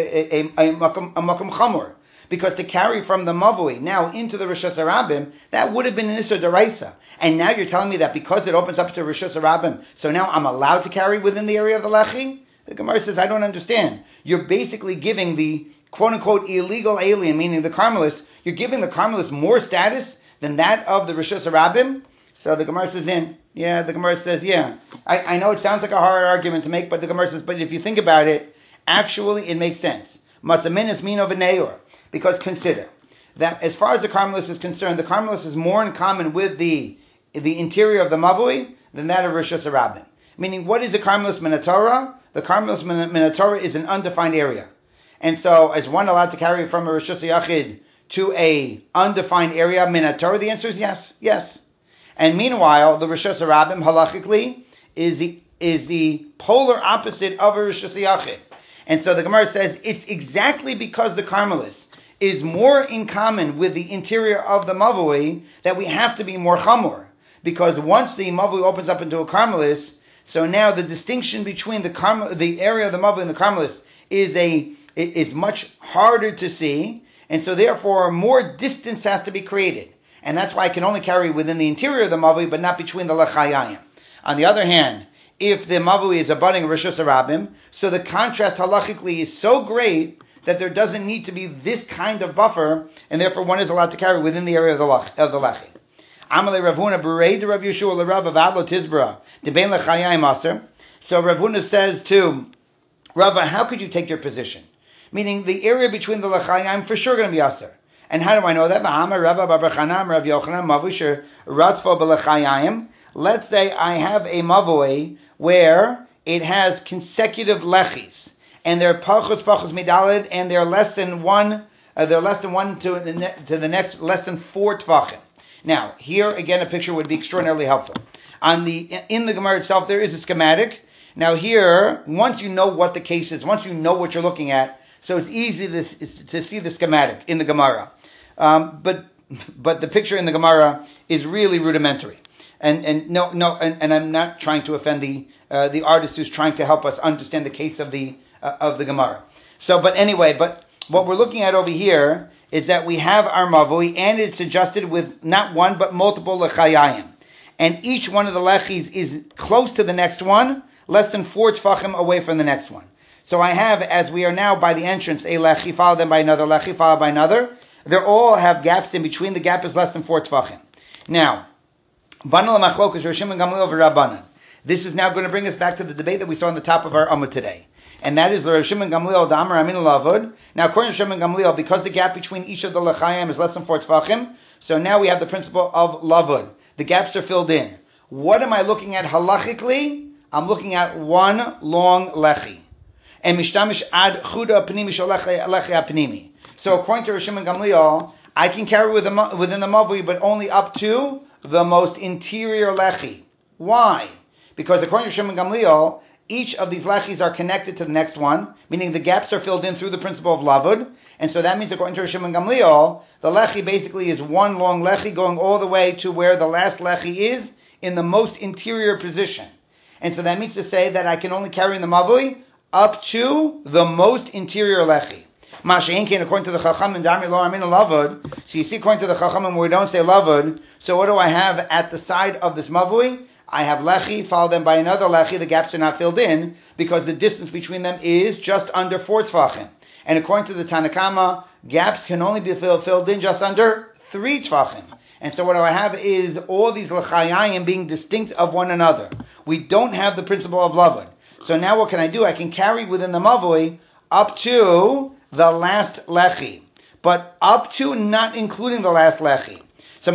makom chamor, because to carry from the mavui now into the Rishos Harabim, that would have been an Issur D'Oraisa. And now you're telling me that because it opens up to Rishos Harabim, so now I'm allowed to carry within the area of the lechi? The Gemara says, I don't understand. You're basically giving the quote-unquote illegal alien, meaning the Carmelis, you're giving the Carmelis more status than that of the Rishos Harabim? So the Gemara says, I know it sounds like a hard argument to make, but the Gemara says, but if you think about it, actually it makes sense. Matzamin is min of a neor. Because consider that as far as the Carmelis is concerned, the Carmelis is more in common with the interior of the mavui than that of Rishos Harabim. Meaning, what is the Carmelis Minatorah? The Carmelis Minatorah is an undefined area. And so, is one allowed to carry from a Rishos Yachid to a undefined area, Minatorah? The answer is yes. And meanwhile, the Rishos Harabim, halachically, is the polar opposite of a Rishos Yachid. And so the Gemara says, it's exactly because the Carmelis is more in common with the interior of the mavui that we have to be more chamor. Because once the mavui opens up into a Carmelis, so now the distinction between the area of the mavui and the Carmelis is much harder to see, and so therefore more distance has to be created. And that's why I can only carry within the interior of the mavui, but not between the lechayayim. On the other hand, if the mavui is abutting Rishos Harabim, so the contrast halachically is so great that there doesn't need to be this kind of buffer, and therefore one is allowed to carry within the area of the lechi. Amalei Rav Huna b'rei de Rav Yeshua l'Rav avadlo tizbra debein lechayayim aser. So Rav Huna says to Rava, how could you take your position? Meaning the area between the lechayim for sure going to be aser. And how do I know that? Let's say I have a mavoi where it has consecutive lechis, and they're pachos midalid, and they're less than one. They're less than one to the next, less than 4 tvachim. Now, here again, a picture would be extraordinarily helpful. In the Gemara itself, there is a schematic. Now here, once you know what the case is, once you know what you're looking at, so it's easy to see the schematic in the Gemara. But the picture in the Gemara is really rudimentary. And I'm not trying to offend the artist who's trying to help us understand the case of the Gemara. But what we're looking at over here is that we have our mavui, and it's adjusted with not one but multiple lechayayim, and each one of the lechis is close to the next one, less than 4 tfachim away from the next one. So I have, as we are now by the entrance, a lechi followed then by another lechi followed by another. They all have gaps in between. The gap is less than 4 tfachim. Now, banal machlokas Rishim and Gamliel v'Rabbanan. This is now going to bring us back to the debate that we saw on the top of our Amud today. And that is the Rishim and Gamliel Damar Amin Lavud. Now, according to Rishim and Gamliel, because the gap between each of the lechayim is less than 4 tfachim, so now we have the principle of lavud. The gaps are filled in. What am I looking at halachically? I'm looking at one long lechi. And mishtamish ad chuda panimi shalechi apnimi. So according to Rishim and Gamliel, I can carry within the mavui, but only up to the most interior lechi. Why? Because according to Rishim and Gamliel, each of these lechis are connected to the next one, meaning the gaps are filled in through the principle of lavud. And so that means, according to Rishim and Gamliel, the lechi basically is one long lechi going all the way to where the last lechi is in the most interior position. And so that means to say that I can only carry in the mavui up to the most interior lechi. Masha'inkin, according to the Chachamim, Dami lo amin lavud. So you see, according to the Chachamim, where we don't say lavud, so what do I have at the side of this mavui? I have lechi, followed then by another lechi. The gaps are not filled in because the distance between them is just under 4 tfachim. And according to the Tanakama, gaps can only be filled in just under 3 tfachim. And so what I have is all these lechayayim being distinct of one another. We don't have the principle of lavud. So now what can I do? I can carry within the mavui up to the last lechi, but up to not including the last lechi. So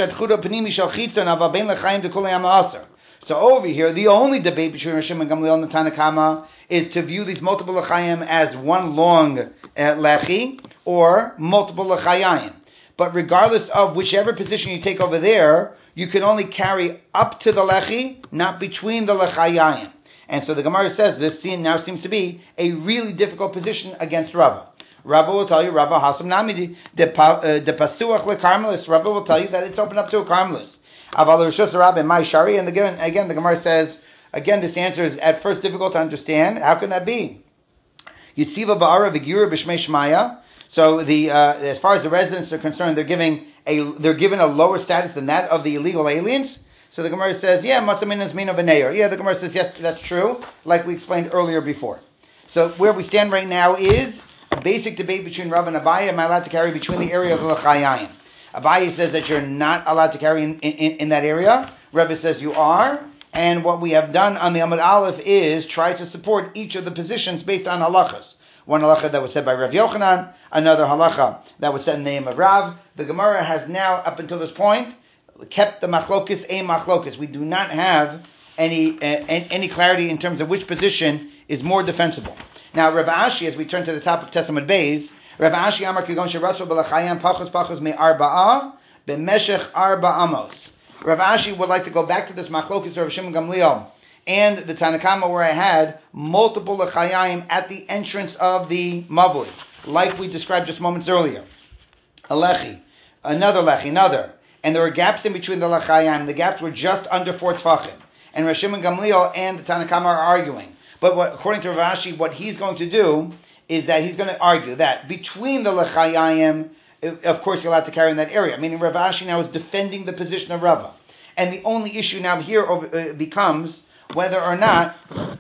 So over here, the only debate between Rishim and Gamliel and the Tanakama is to view these multiple lechayim as one long lechi or multiple lechayim. But regardless of whichever position you take over there, you can only carry up to the lechi, not between the lechayim. And so the Gemara says this now seems to be a really difficult position against Rava. Rava will tell you, Rava Hasam Namidi, the Pasuach le Carmelis. Rava will tell you that it's open up to a Carmelis. Aval Rishos Rabbi Mai Shari, and again the Gemara says, again this answer is at first difficult to understand. How can that be? Yitziva Ba'ara V'Gira B'Shmei Shmaya. So as far as the residents are concerned, they're given a lower status than that of the illegal aliens. So the Gemara says, yeah, Matzamin is Mina V'Neir. Yeah, the Gemara says, yes, that's true, like we explained earlier before. So where we stand right now is a basic debate between Rav and Abaye. Am I allowed to carry between the area of the L'chayayim? Abaye says that you're not allowed to carry in that area. Rav says you are. And what we have done on the Amud Aleph is try to support each of the positions based on halachas. One halacha that was said by Rav Yochanan, another halacha that was said in the name of Rav. The Gemara has now, up until this point, kept the machlokas a machlokas. We do not have any clarity in terms of which position is more defensible. Now, Rav Ashi, as we turn to the top of Testament Beis, Rav Ashi Amar Kigon Sherasu B'Lachayim Pachos Me Arba'a B'Meshech Arba Amos. Rav Ashi would like to go back to this machlokas of Rav Shimon Gamliel and the Tanakama where I had multiple lechayim at the entrance of the mavui, like we described just moments earlier. A lechi, another. And there were gaps in between the lechayim. The gaps were just under 4 tfachim. And Rav Shimon Gamliel and the Tanakama are arguing. But according to Rav Ashi, what he's going to do is that he's going to argue that between the lechayim, of course you're allowed to carry in that area. Meaning Rav Ashi now is defending the position of Rava. And the only issue now here becomes whether or not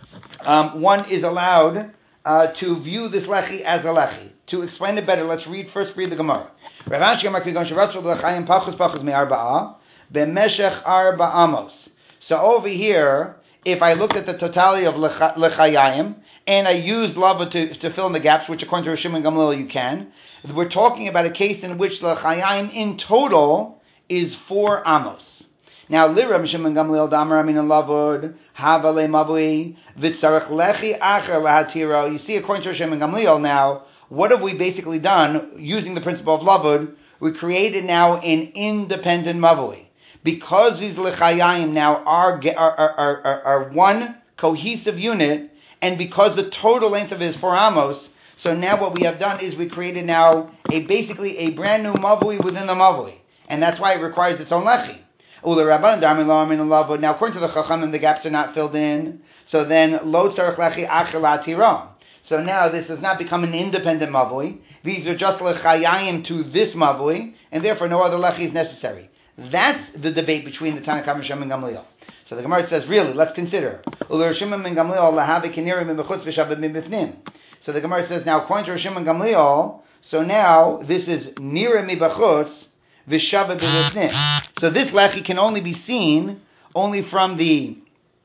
one is allowed to view this lechi as a lechi. To explain it better, let's first read the Gemara. Rav Ashi Amar Kigon Sherasu B'Lachayim Pachos Me Arba'a B'Meshech Arba Amos. So over here, if I looked at the totality of lechayayim and I used lava to fill in the gaps, which according to Rosh Shimon Gamliel you can, we're talking about a case in which lechayayim in total is 4 amos. Now, Lira Shimon Gamliel Damar Amin Lavud Havale Mavui Vitzarech Lechi Acher Lahatiro. You see, according to Shimon Gamliel, now what have we basically done using the principle of Lavud? We created now an independent Mavui. Because these lechayayim now are one cohesive unit, and because the total length of it is 4 amos, so now what we have done is we created now basically a brand new mavui within the mavui, and that's why it requires its own lechi. Now, according to the Chachamim, the gaps are not filled in, so then lo tzarech lechi acher la'atiram. So now this has not become an independent mavui. These are just lechayayim to this mavui, and therefore no other lechi is necessary. That's the debate between the Tanakh and Shimon Gamliel. So the Gemara says, really, let's consider. So the Gemara says, now according to Shimon Gamliel, so now this is nira mibachutz v'shava b'mifnim. So this lechi can only be seen only from the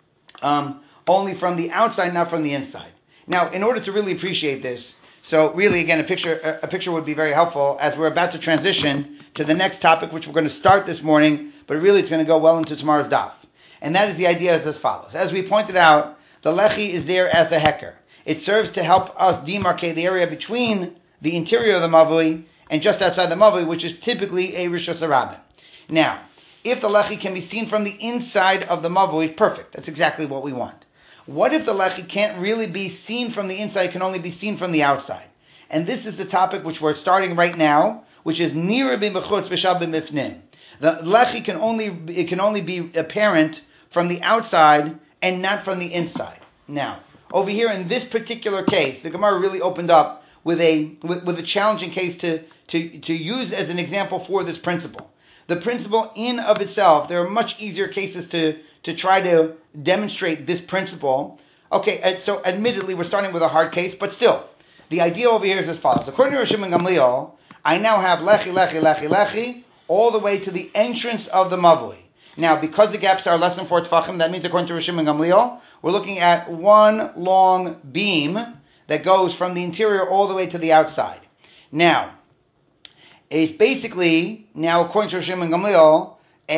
outside, not from the inside. Now, in order to really appreciate this, so really again a picture would be very helpful as we're about to transition to the next topic, which we're going to start this morning, but really it's going to go well into tomorrow's daf. And that is the idea as follows. As we pointed out, the lechi is there as a heker. It serves to help us demarcate the area between the interior of the mavui and just outside the mavui, which is typically a rishus harabim. Now, if the lechi can be seen from the inside of the mavui, perfect. That's exactly what we want. What if the lechi can't really be seen from the inside, can only be seen from the outside? And this is the topic which we're starting right now, which is nira b'mechutz v'shab b'mifnim. The lechi can only be apparent from the outside and not from the inside. Now, over here in this particular case, the Gemara really opened up with a challenging case to use as an example for this principle. The principle in of itself, there are much easier cases to try to demonstrate this principle. Okay, so admittedly we're starting with a hard case, but still, the idea over here is as follows. According to Rosh Shimon Gamliel, I now have lechi all the way to the entrance of the mavui. Now, because the gaps are less than 4 tefachim, that means according to Rosh Shimon Gamliel, we're looking at one long beam that goes from the interior all the way to the outside. Now, it's basically, now according to Rosh Shimon Gamliel,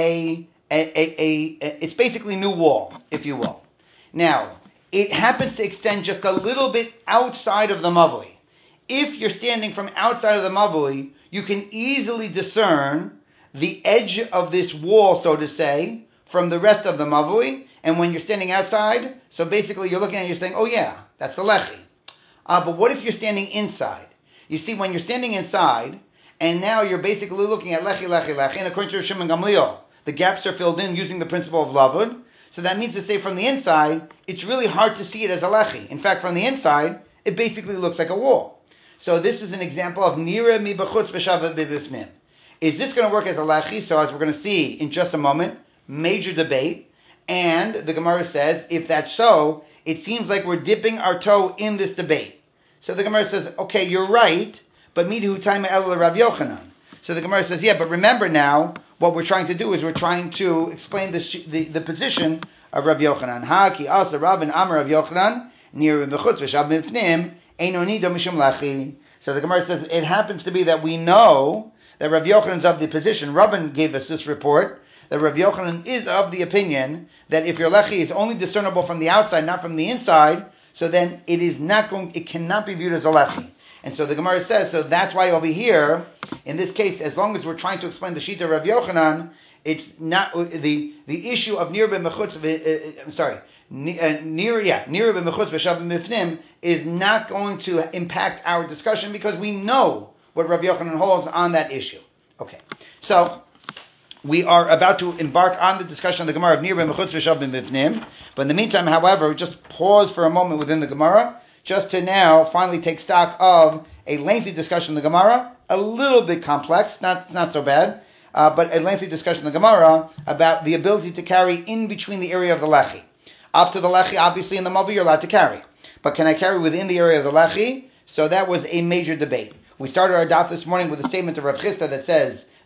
it's basically new wall, if you will. Now, it happens to extend just a little bit outside of the mavui. If you're standing from outside of the mavui, you can easily discern the edge of this wall, so to say, from the rest of the mavui. And when you're standing outside, so basically you're looking at it, you're saying, oh yeah, that's the lechi. But what if you're standing inside? You see, when you're standing inside, and now you're basically looking at lechi, and according to Shimon Gamliel, the gaps are filled in using the principle of lavud. So that means to say from the inside, it's really hard to see it as a lechi. In fact, from the inside, it basically looks like a wall. So this is an example of nira mi b'chutz v'shava b'bifnim. Is this going to work as a lechi? So as we're going to see in just a moment, major debate. And the Gemara says, if that's so, it seems like we're dipping our toe in this debate. So the Gemara says, okay, you're right, but midhu taima el Rav Yochanan. So the Gemara says, yeah, but remember now, what we're trying to do is we're trying to explain the position of Rav Yochanan. Ha ki asa Rabin Amar Rav Yochanan nira b'chutz v'shab b'mifnim eino nido mishum lechi. So the Gemara says, it happens to be that we know that Rav Yochanan's of the position. Rabban gave us this report that Rav Yochanan is of the opinion that if your lechi is only discernible from the outside, not from the inside, so then it cannot be viewed as a lechi. And so the Gemara says, so that's why over here, in this case, as long as we're trying to explain the Shita of Rav Yochanan, it's not the issue of nir b'mechutz. Nir b'mechutz v'shav b'mifnim is not going to impact our discussion because we know what Rav Yochanan holds on that issue. Okay, so we are about to embark on the discussion of the Gemara of nir b'mechutz v'shav b'mifnim. But in the meantime, however, just pause for a moment within the Gemara, just to now finally take stock of a lengthy discussion of the Gemara, a little bit complex, not so bad, but a lengthy discussion of the Gemara about the ability to carry in between the area of the lechi. Up to the lechi, obviously in the mavi you're allowed to carry. But can I carry within the area of the lechi? So that was a major debate. We started our daf this morning with a statement of Rav Chisda that says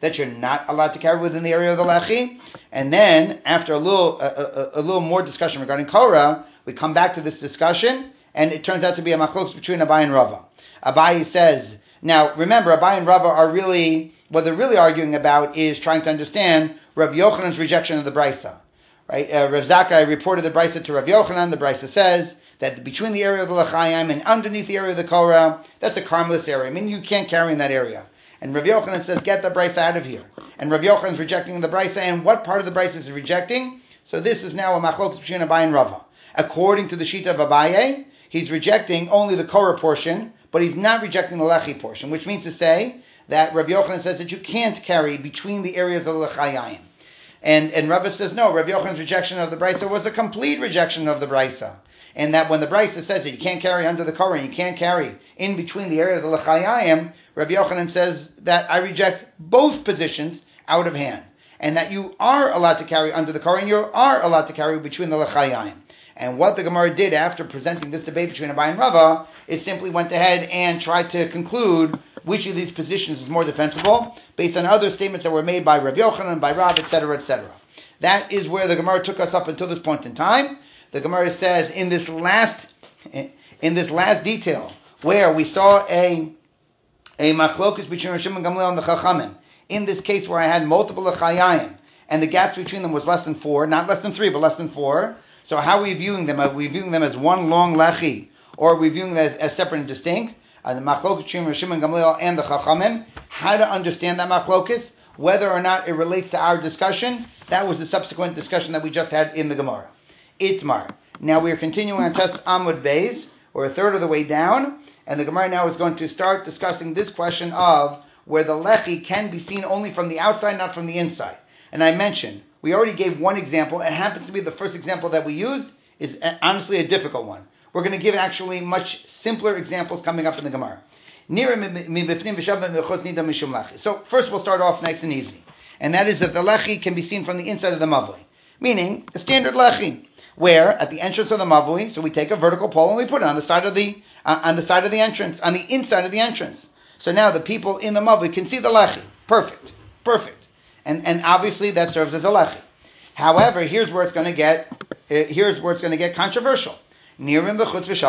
that you're not allowed to carry within the area of the lechi. And then, after a little more discussion regarding Korah, we come back to this discussion, and it turns out to be a machlokes between Abai and Rava. Abai says, now remember, Abai and Rava are really, what they're really arguing about is trying to understand Rav Yochanan's rejection of the Brisa. Right? Rav Zakkai reported the Brisa to Rav Yochanan. The Brisa says that between the area of the Lechayim and underneath the area of the Korah, that's a harmless area. I mean, you can't carry in that area. And Rav Yochanan says, get the Brisa out of here. And Rav Yochanan's rejecting the Brisa, and what part of the Brisa is he rejecting? So this is now a machlokes between Abai and Rava. According to the Shita of Abaye, he's rejecting only the Korah portion, but he's not rejecting the Lechi portion, which means to say that Rav Yochanan says that you can't carry between the areas of the Lechayim. And Rava says, no, Rav Yochanan's rejection of the Brisa was a complete rejection of the Brisa. And that when the Brisa says that you can't carry under the Korah, and you can't carry in between the area of the Lechayim, Rav Yochanan says that I reject both positions out of hand. And that you are allowed to carry under the Korah, and you are allowed to carry between the Lechayim. And what the Gemara did after presenting this debate between Abai and Rava is simply went ahead and tried to conclude which of these positions is more defensible based on other statements that were made by Rav Yochanan, by Rav, etc., etc. That is where the Gemara took us up until this point in time. The Gemara says in this last detail where we saw a machlokus between Rosh and Gamliel and the Chachamim. In this case where I had multiple Lechayim and the gaps between them was less than 4, not less than 3, but less than 4. So how are we viewing them? Are we viewing them as one long lechi, or are we viewing them as separate and distinct? The machlokus between Rosh and Gamliel and the Chachamim. How to understand that machlokus, whether or not it relates to our discussion, that was the subsequent discussion that we just had in the Gemara. Itmar. Now we are continuing on Tes Amud Beis. We're a third of the way down, and the Gemara now is going to start discussing this question of where the lechi can be seen only from the outside, not from the inside. And I mentioned, we already gave one example. It happens to be the first example that we used is honestly a difficult one. We're going to give actually much simpler examples coming up in the Gemara. So first we'll start off nice and easy. And that is that the lechi can be seen from the inside of the mavui. Meaning, a standard lechi, where at the entrance of the mavui, so we take a vertical pole and we put it on the side of the entrance, on the inside of the entrance. So now the people in the mavui can see the lechi. Perfect. And obviously that serves as a lechi. However, here's where it's going to get controversial. Let's say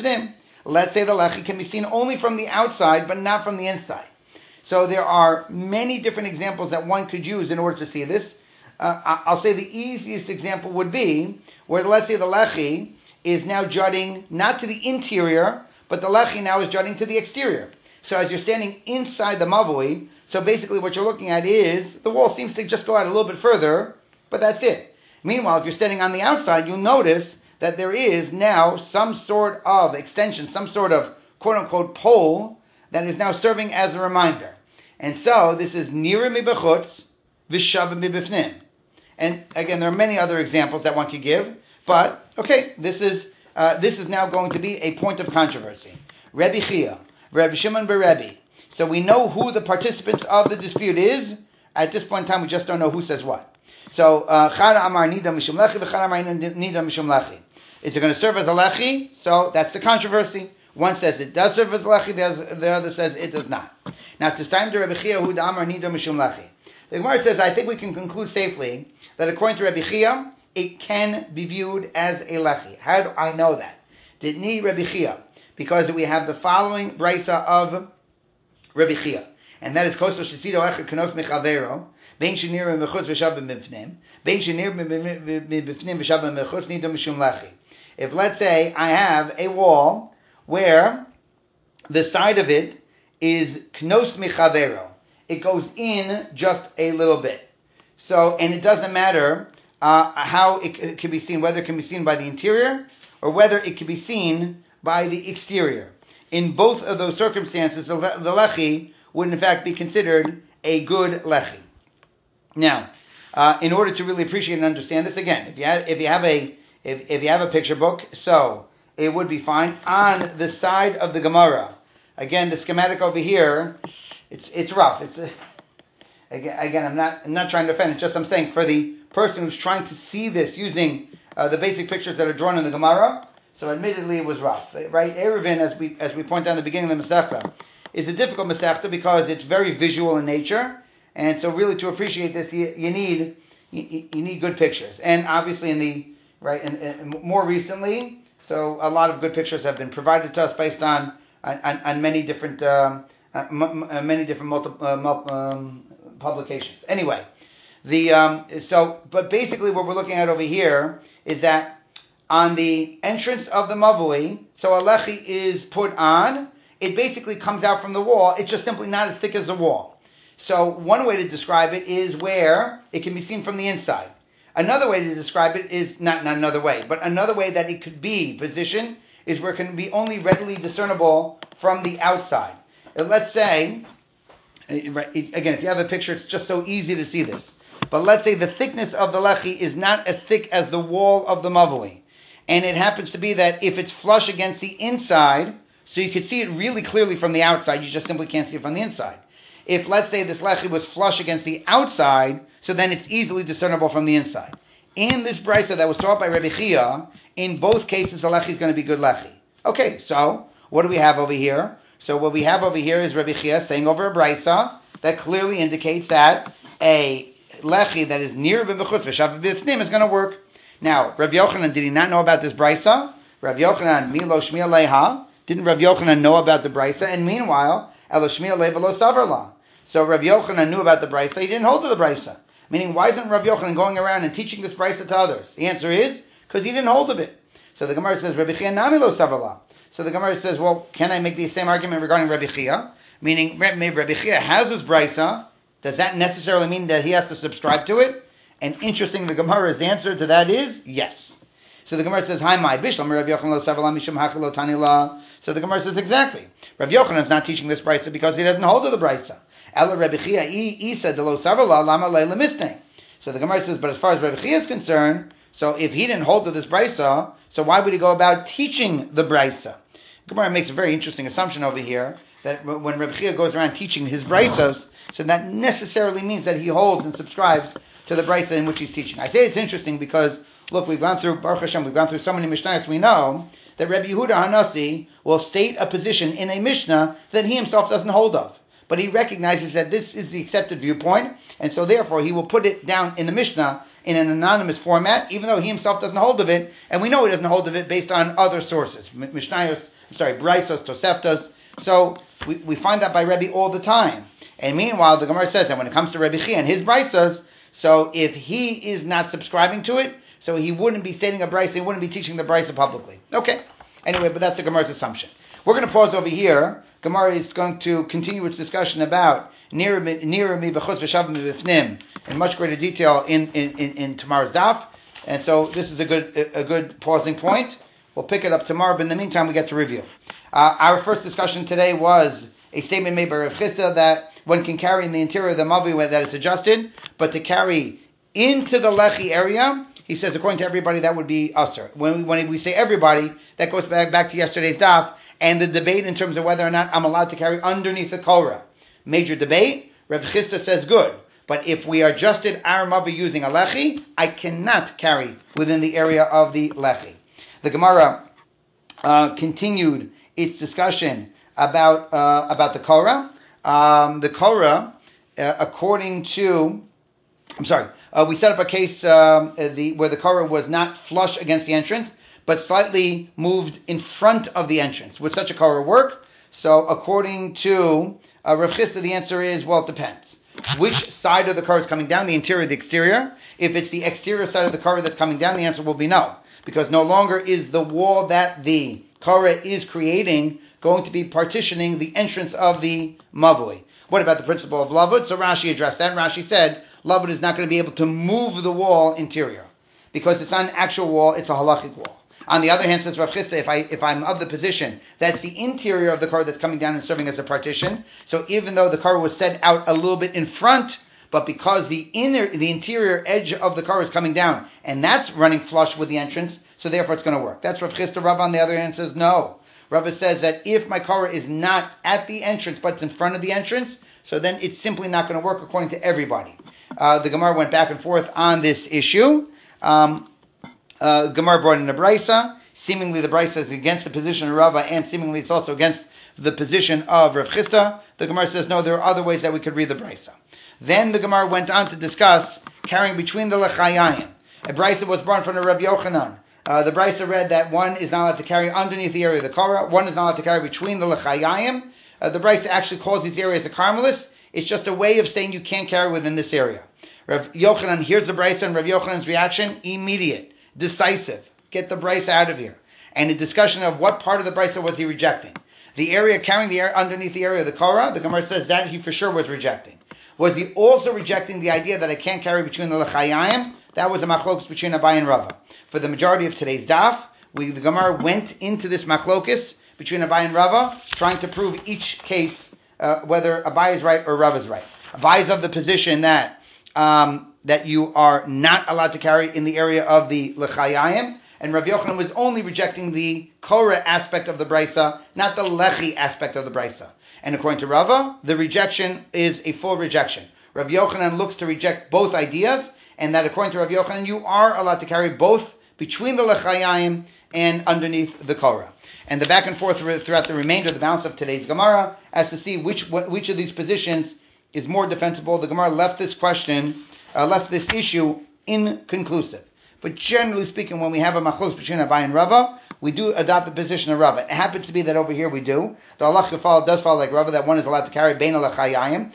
the lechi can be seen only from the outside, but not from the inside. So there are many different examples that one could use in order to see this. I'll say the easiest example would be where, let's say, the lechi is now jutting not to the interior, but the lechi now is jutting to the exterior. So as you're standing inside the mavui, so basically what you're looking at is the wall seems to just go out a little bit further, but that's it. Meanwhile, if you're standing on the outside, you'll notice that there is now some sort of extension, some sort of quote-unquote pole that is now serving as a reminder. And so this is nira mibachutz v'shava mibifnim. And again, there are many other examples that one could give, but okay, this is now going to be a point of controversy. Rebbe Chia, Rebbe Shimon bar Rebbe. So we know who the participants of the dispute is. At this point in time, we just don't know who says what. So Chara Amar Nida Mishum Lechi, V'Chara Amar Nida Mishum Lechi. Is it going to serve as a lechi? So that's the controversy. One says it does serve as a lechi, the other says it does not. Now, to time to Rebbe Chia, Hu Amar Nida Mishum Lechi. The Gemara says, I think we can conclude safely that according to Rebbe Chia, it can be viewed as a lechi. How do I know that? Didn't Rebbe Chia? Because we have the following brisa of Rebbe Chia, and that is Koso Shesido Echad Kanos Mechavero, Bein Shenir Mechutz V'Shav B'Mifnim, Bein Shenir B'Mifnim V'Shav B'Mechutz Nida Mishum Lechi. If, let's say, I have a wall where the side of it is Knos Mechavero, it goes in just a little bit. So, and it doesn't matter how it can be seen, whether it can be seen by the interior or whether it can be seen by the exterior. In both of those circumstances, the lechi would in fact be considered a good lechi. Now, in order to really appreciate and understand this, again, if you have a picture book, so it would be fine. On the side of the Gemara, again, the schematic over here, it's rough. Again, I'm not trying to offend. It's just I'm saying for the person who's trying to see this using the basic pictures that are drawn in the Gemara. So admittedly, it was rough, right? Eruvin, as we point out in the beginning of the Masechta, is a difficult Masechta because it's very visual in nature, And so really to appreciate this, you need good pictures. And obviously and more recently, so a lot of good pictures have been provided to us based on many different publications. Anyway, but basically what we're looking at over here is that on the entrance of the mavui, so a lechi is put on. It basically comes out from the wall. It's just simply not as thick as the wall. So one way to describe it is where it can be seen from the inside. Another way to describe it is not another way, but another way that it could be positioned is where it can be only readily discernible from the outside. Let's say, again, if you have a picture, it's just so easy to see this. But let's say the thickness of the lechi is not as thick as the wall of the mavui. And it happens to be that if it's flush against the inside, so you could see it really clearly from the outside, you just simply can't see it from the inside. If, let's say, this lechi was flush against the outside, so then it's easily discernible from the inside. In this brisa that was taught by Rebbe Chia, in both cases, the lechi is going to be good lechi. Okay, so what do we have over here? So what we have over here is Rebbe Chia saying over a brisa that clearly indicates that a lechi that is near b'chutz v'shav b'fnim is going to work. Now, Rav Yochanan, did he not know about this brisa? Rav Yochanan, milo shmi aleha. Didn't Rav Yochanan know about the brisa? And meanwhile, elo shmi alei v'lo savarla. So Rav Yochanan knew about the brisa. He didn't hold to the brisa. Meaning, why isn't Rav Yochanan going around and teaching this brisa to others? The answer is because he didn't hold of it. So the Gemara says, Rabbi Chia nami lo savarla. So the Gemara says, well, can I make the same argument regarding Rabbi Chia? Meaning, maybe Rabbi Chia has his brisa. Does that necessarily mean that he has to subscribe to it? And interesting, the Gemara's answer to that is yes. So the Gemara says, "Hi, my bishlam Rav Yochanan lo savarla mishum hakilo tanila." So the Gemara says exactly. Rav Yochanan is not teaching this brisa because he doesn't hold to the brisa. Ela Rabbi Chia isa de lo savarla lama leila misnei. So the Gemara says, but as far as Rabbi Chia is concerned, so if he didn't hold to this brisa, so why would he go about teaching the brisa? Gemara makes a very interesting assumption over here that when Rabbi Chia goes around teaching his brisas, so that necessarily means that he holds and subscribes to the brisa in which he's teaching. I say it's interesting because, look, we've gone through, Baruch Hashem, we've gone through so many Mishnayos, we know that Rabbi Yehuda Hanasi will state a position in a Mishnah that he himself doesn't hold of. But he recognizes that this is the accepted viewpoint, and so therefore he will put it down in the Mishnah in an anonymous format, even though he himself doesn't hold of it, and we know he doesn't hold of it based on other sources, Mishnayos, Brisos, Toseftos. So we find that by Rebbe all the time. And meanwhile, the Gemara says that when it comes to Rebbe Chia and his Brisos, so if he is not subscribing to it, so he wouldn't be stating a brisa, he wouldn't be teaching the brisa publicly. Okay. Anyway, but that's the Gemara's assumption. We're going to pause over here. Gemara is going to continue its discussion about near mi b'chutz v'shav mi b'fnim in much greater detail in tomorrow's daf. And so this is a good pausing point. We'll pick it up tomorrow, but in the meantime, we get to review. Our first discussion today was a statement made by Rav Chisda that one can carry in the interior of the mavi where that it's adjusted, but to carry into the lechi area, he says, according to everybody, that would be usher. When we say everybody, that goes back to yesterday's daf, and the debate in terms of whether or not I'm allowed to carry underneath the korah. Major debate. Rav Chisda says good, but if we adjusted our mavi using a lechi, I cannot carry within the area of the lechi. The Gemara continued its discussion about the korah. The korah, according to, we set up a case where the korah was not flush against the entrance, but slightly moved in front of the entrance. Would such a korah work? So according to Rav Chisda, the answer is, well, it depends. Which side of the korah is coming down, the interior or the exterior? If it's the exterior side of the korah that's coming down, the answer will be no. Because no longer is the wall that the korah is creating going to be partitioning the entrance of the mavui. What about the principle of lavud? So Rashi addressed that. Rashi said lavud is not going to be able to move the wall interior because it's not an actual wall, it's a halachic wall. On the other hand, says Rav Chisda, if I'm of the position that's the interior of the korah that's coming down and serving as a partition, so even though the korah was set out a little bit in front, but because the interior edge of the korah is coming down and that's running flush with the entrance, so therefore it's going to work. That's Rav Chisda. Rav on the other hand says no. Rav says that if my korah is not at the entrance, but it's in front of the entrance, so then it's simply not going to work according to everybody. The Gemara went back and forth on this issue. Gemara brought in a brisa. Seemingly the brisa is against the position of Rava, and seemingly it's also against the position of Rav Chisda. The Gemara says no, there are other ways that we could read the brisa. Then the Gemara went on to discuss carrying between the lechayayim. A brisa was brought from Rabbi Yochanan. The brisa read that one is not allowed to carry underneath the area of the korah, one is not allowed to carry between the lechayayim. The brisa actually calls these areas a carmelis. It's just a way of saying you can't carry within this area. Rav Yochanan hears the brisa, and Rav Yochanan's reaction, immediate, decisive. Get the brisa out of here. And a discussion of what part of the brisa was he rejecting. The area carrying the air underneath the area of the korah, the Gemara says that he for sure was rejecting. Was he also rejecting the idea that I can't carry between the lechayayim? That was a machlokes between Abai and Rava. For the majority of today's daf, the Gemara went into this machlokes between Abai and Rava, trying to prove each case whether Abai is right or Rava is right. Abai is of the position that you are not allowed to carry in the area of the lechayayim, and Rav Yochanan was only rejecting the korah aspect of the brisa, not the lechi aspect of the brisa. And according to Rava, the rejection is a full rejection. Rav Yochanan looks to reject both ideas, and that according to Rav Yochanan, you are allowed to carry both between the lechayayim and underneath the korah. And the back and forth throughout the remainder of the balance of today's Gemara as to see which of these positions is more defensible. The Gemara left this issue inconclusive. But generally speaking, when we have a machlokes between Abai and Rava, we do adopt the position of Rava. It happens to be that over here we do. The halacha does follow like Rava, that one is allowed to carry bein lechayayim.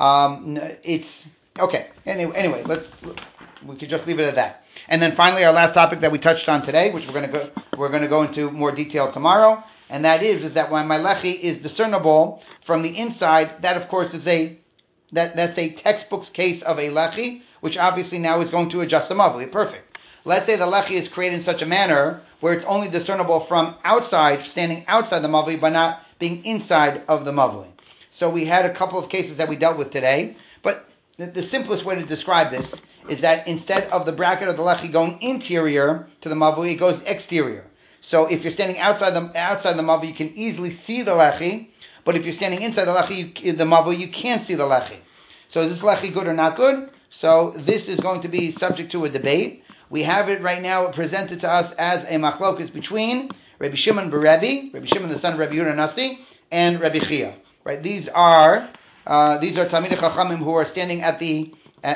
It's okay. Anyway, we could just leave it at that. And then finally, our last topic that we touched on today, which we're going to go into more detail tomorrow, and that is that when my lechi is discernible from the inside, that of course is that's a textbook case of a lechi, which obviously now is going to adjust the mavli. Perfect. Let's say the lechi is created in such a manner where it's only discernible from outside, standing outside the mavli, but not being inside of the mavli. So we had a couple of cases that we dealt with today, but the simplest way to describe this is that instead of the bracket of the lechi going interior to the mavli, it goes exterior. So if you're standing outside the mavli, you can easily see the lechi, but if you're standing inside the mavli, you can't see the lechi. So is this lechi good or not good? So this is going to be subject to a debate. We have it right now presented to us as a machlokes between Rabbi Shimon Rabbi Shimon the son of Rabbi Yehuda Nasi, and Rabbi Chia. Right? These are Talmidei Chachamim who are standing at the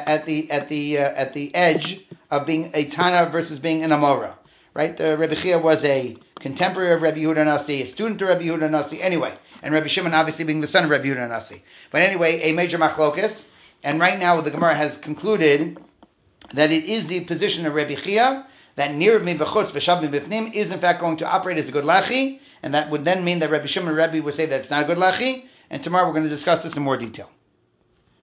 edge of being a Tana versus being an Amora. Right? Rabbi Chia was a contemporary of Rabbi Yehuda Nasi, a student of Rabbi Yehuda Nasi. Anyway, and Rabbi Shimon obviously being the son of Rabbi Yehuda Nasi. But anyway, a major machlokes. And right now the Gemara has concluded that it is the position of Rabbi Chia that nir mi b'chutz v'shav mi b'fnim is in fact going to operate as a good lechi, and that would then mean that Rabbi Shimon Rabbi would say that it's not a good lechi. And tomorrow we're going to discuss this in more detail.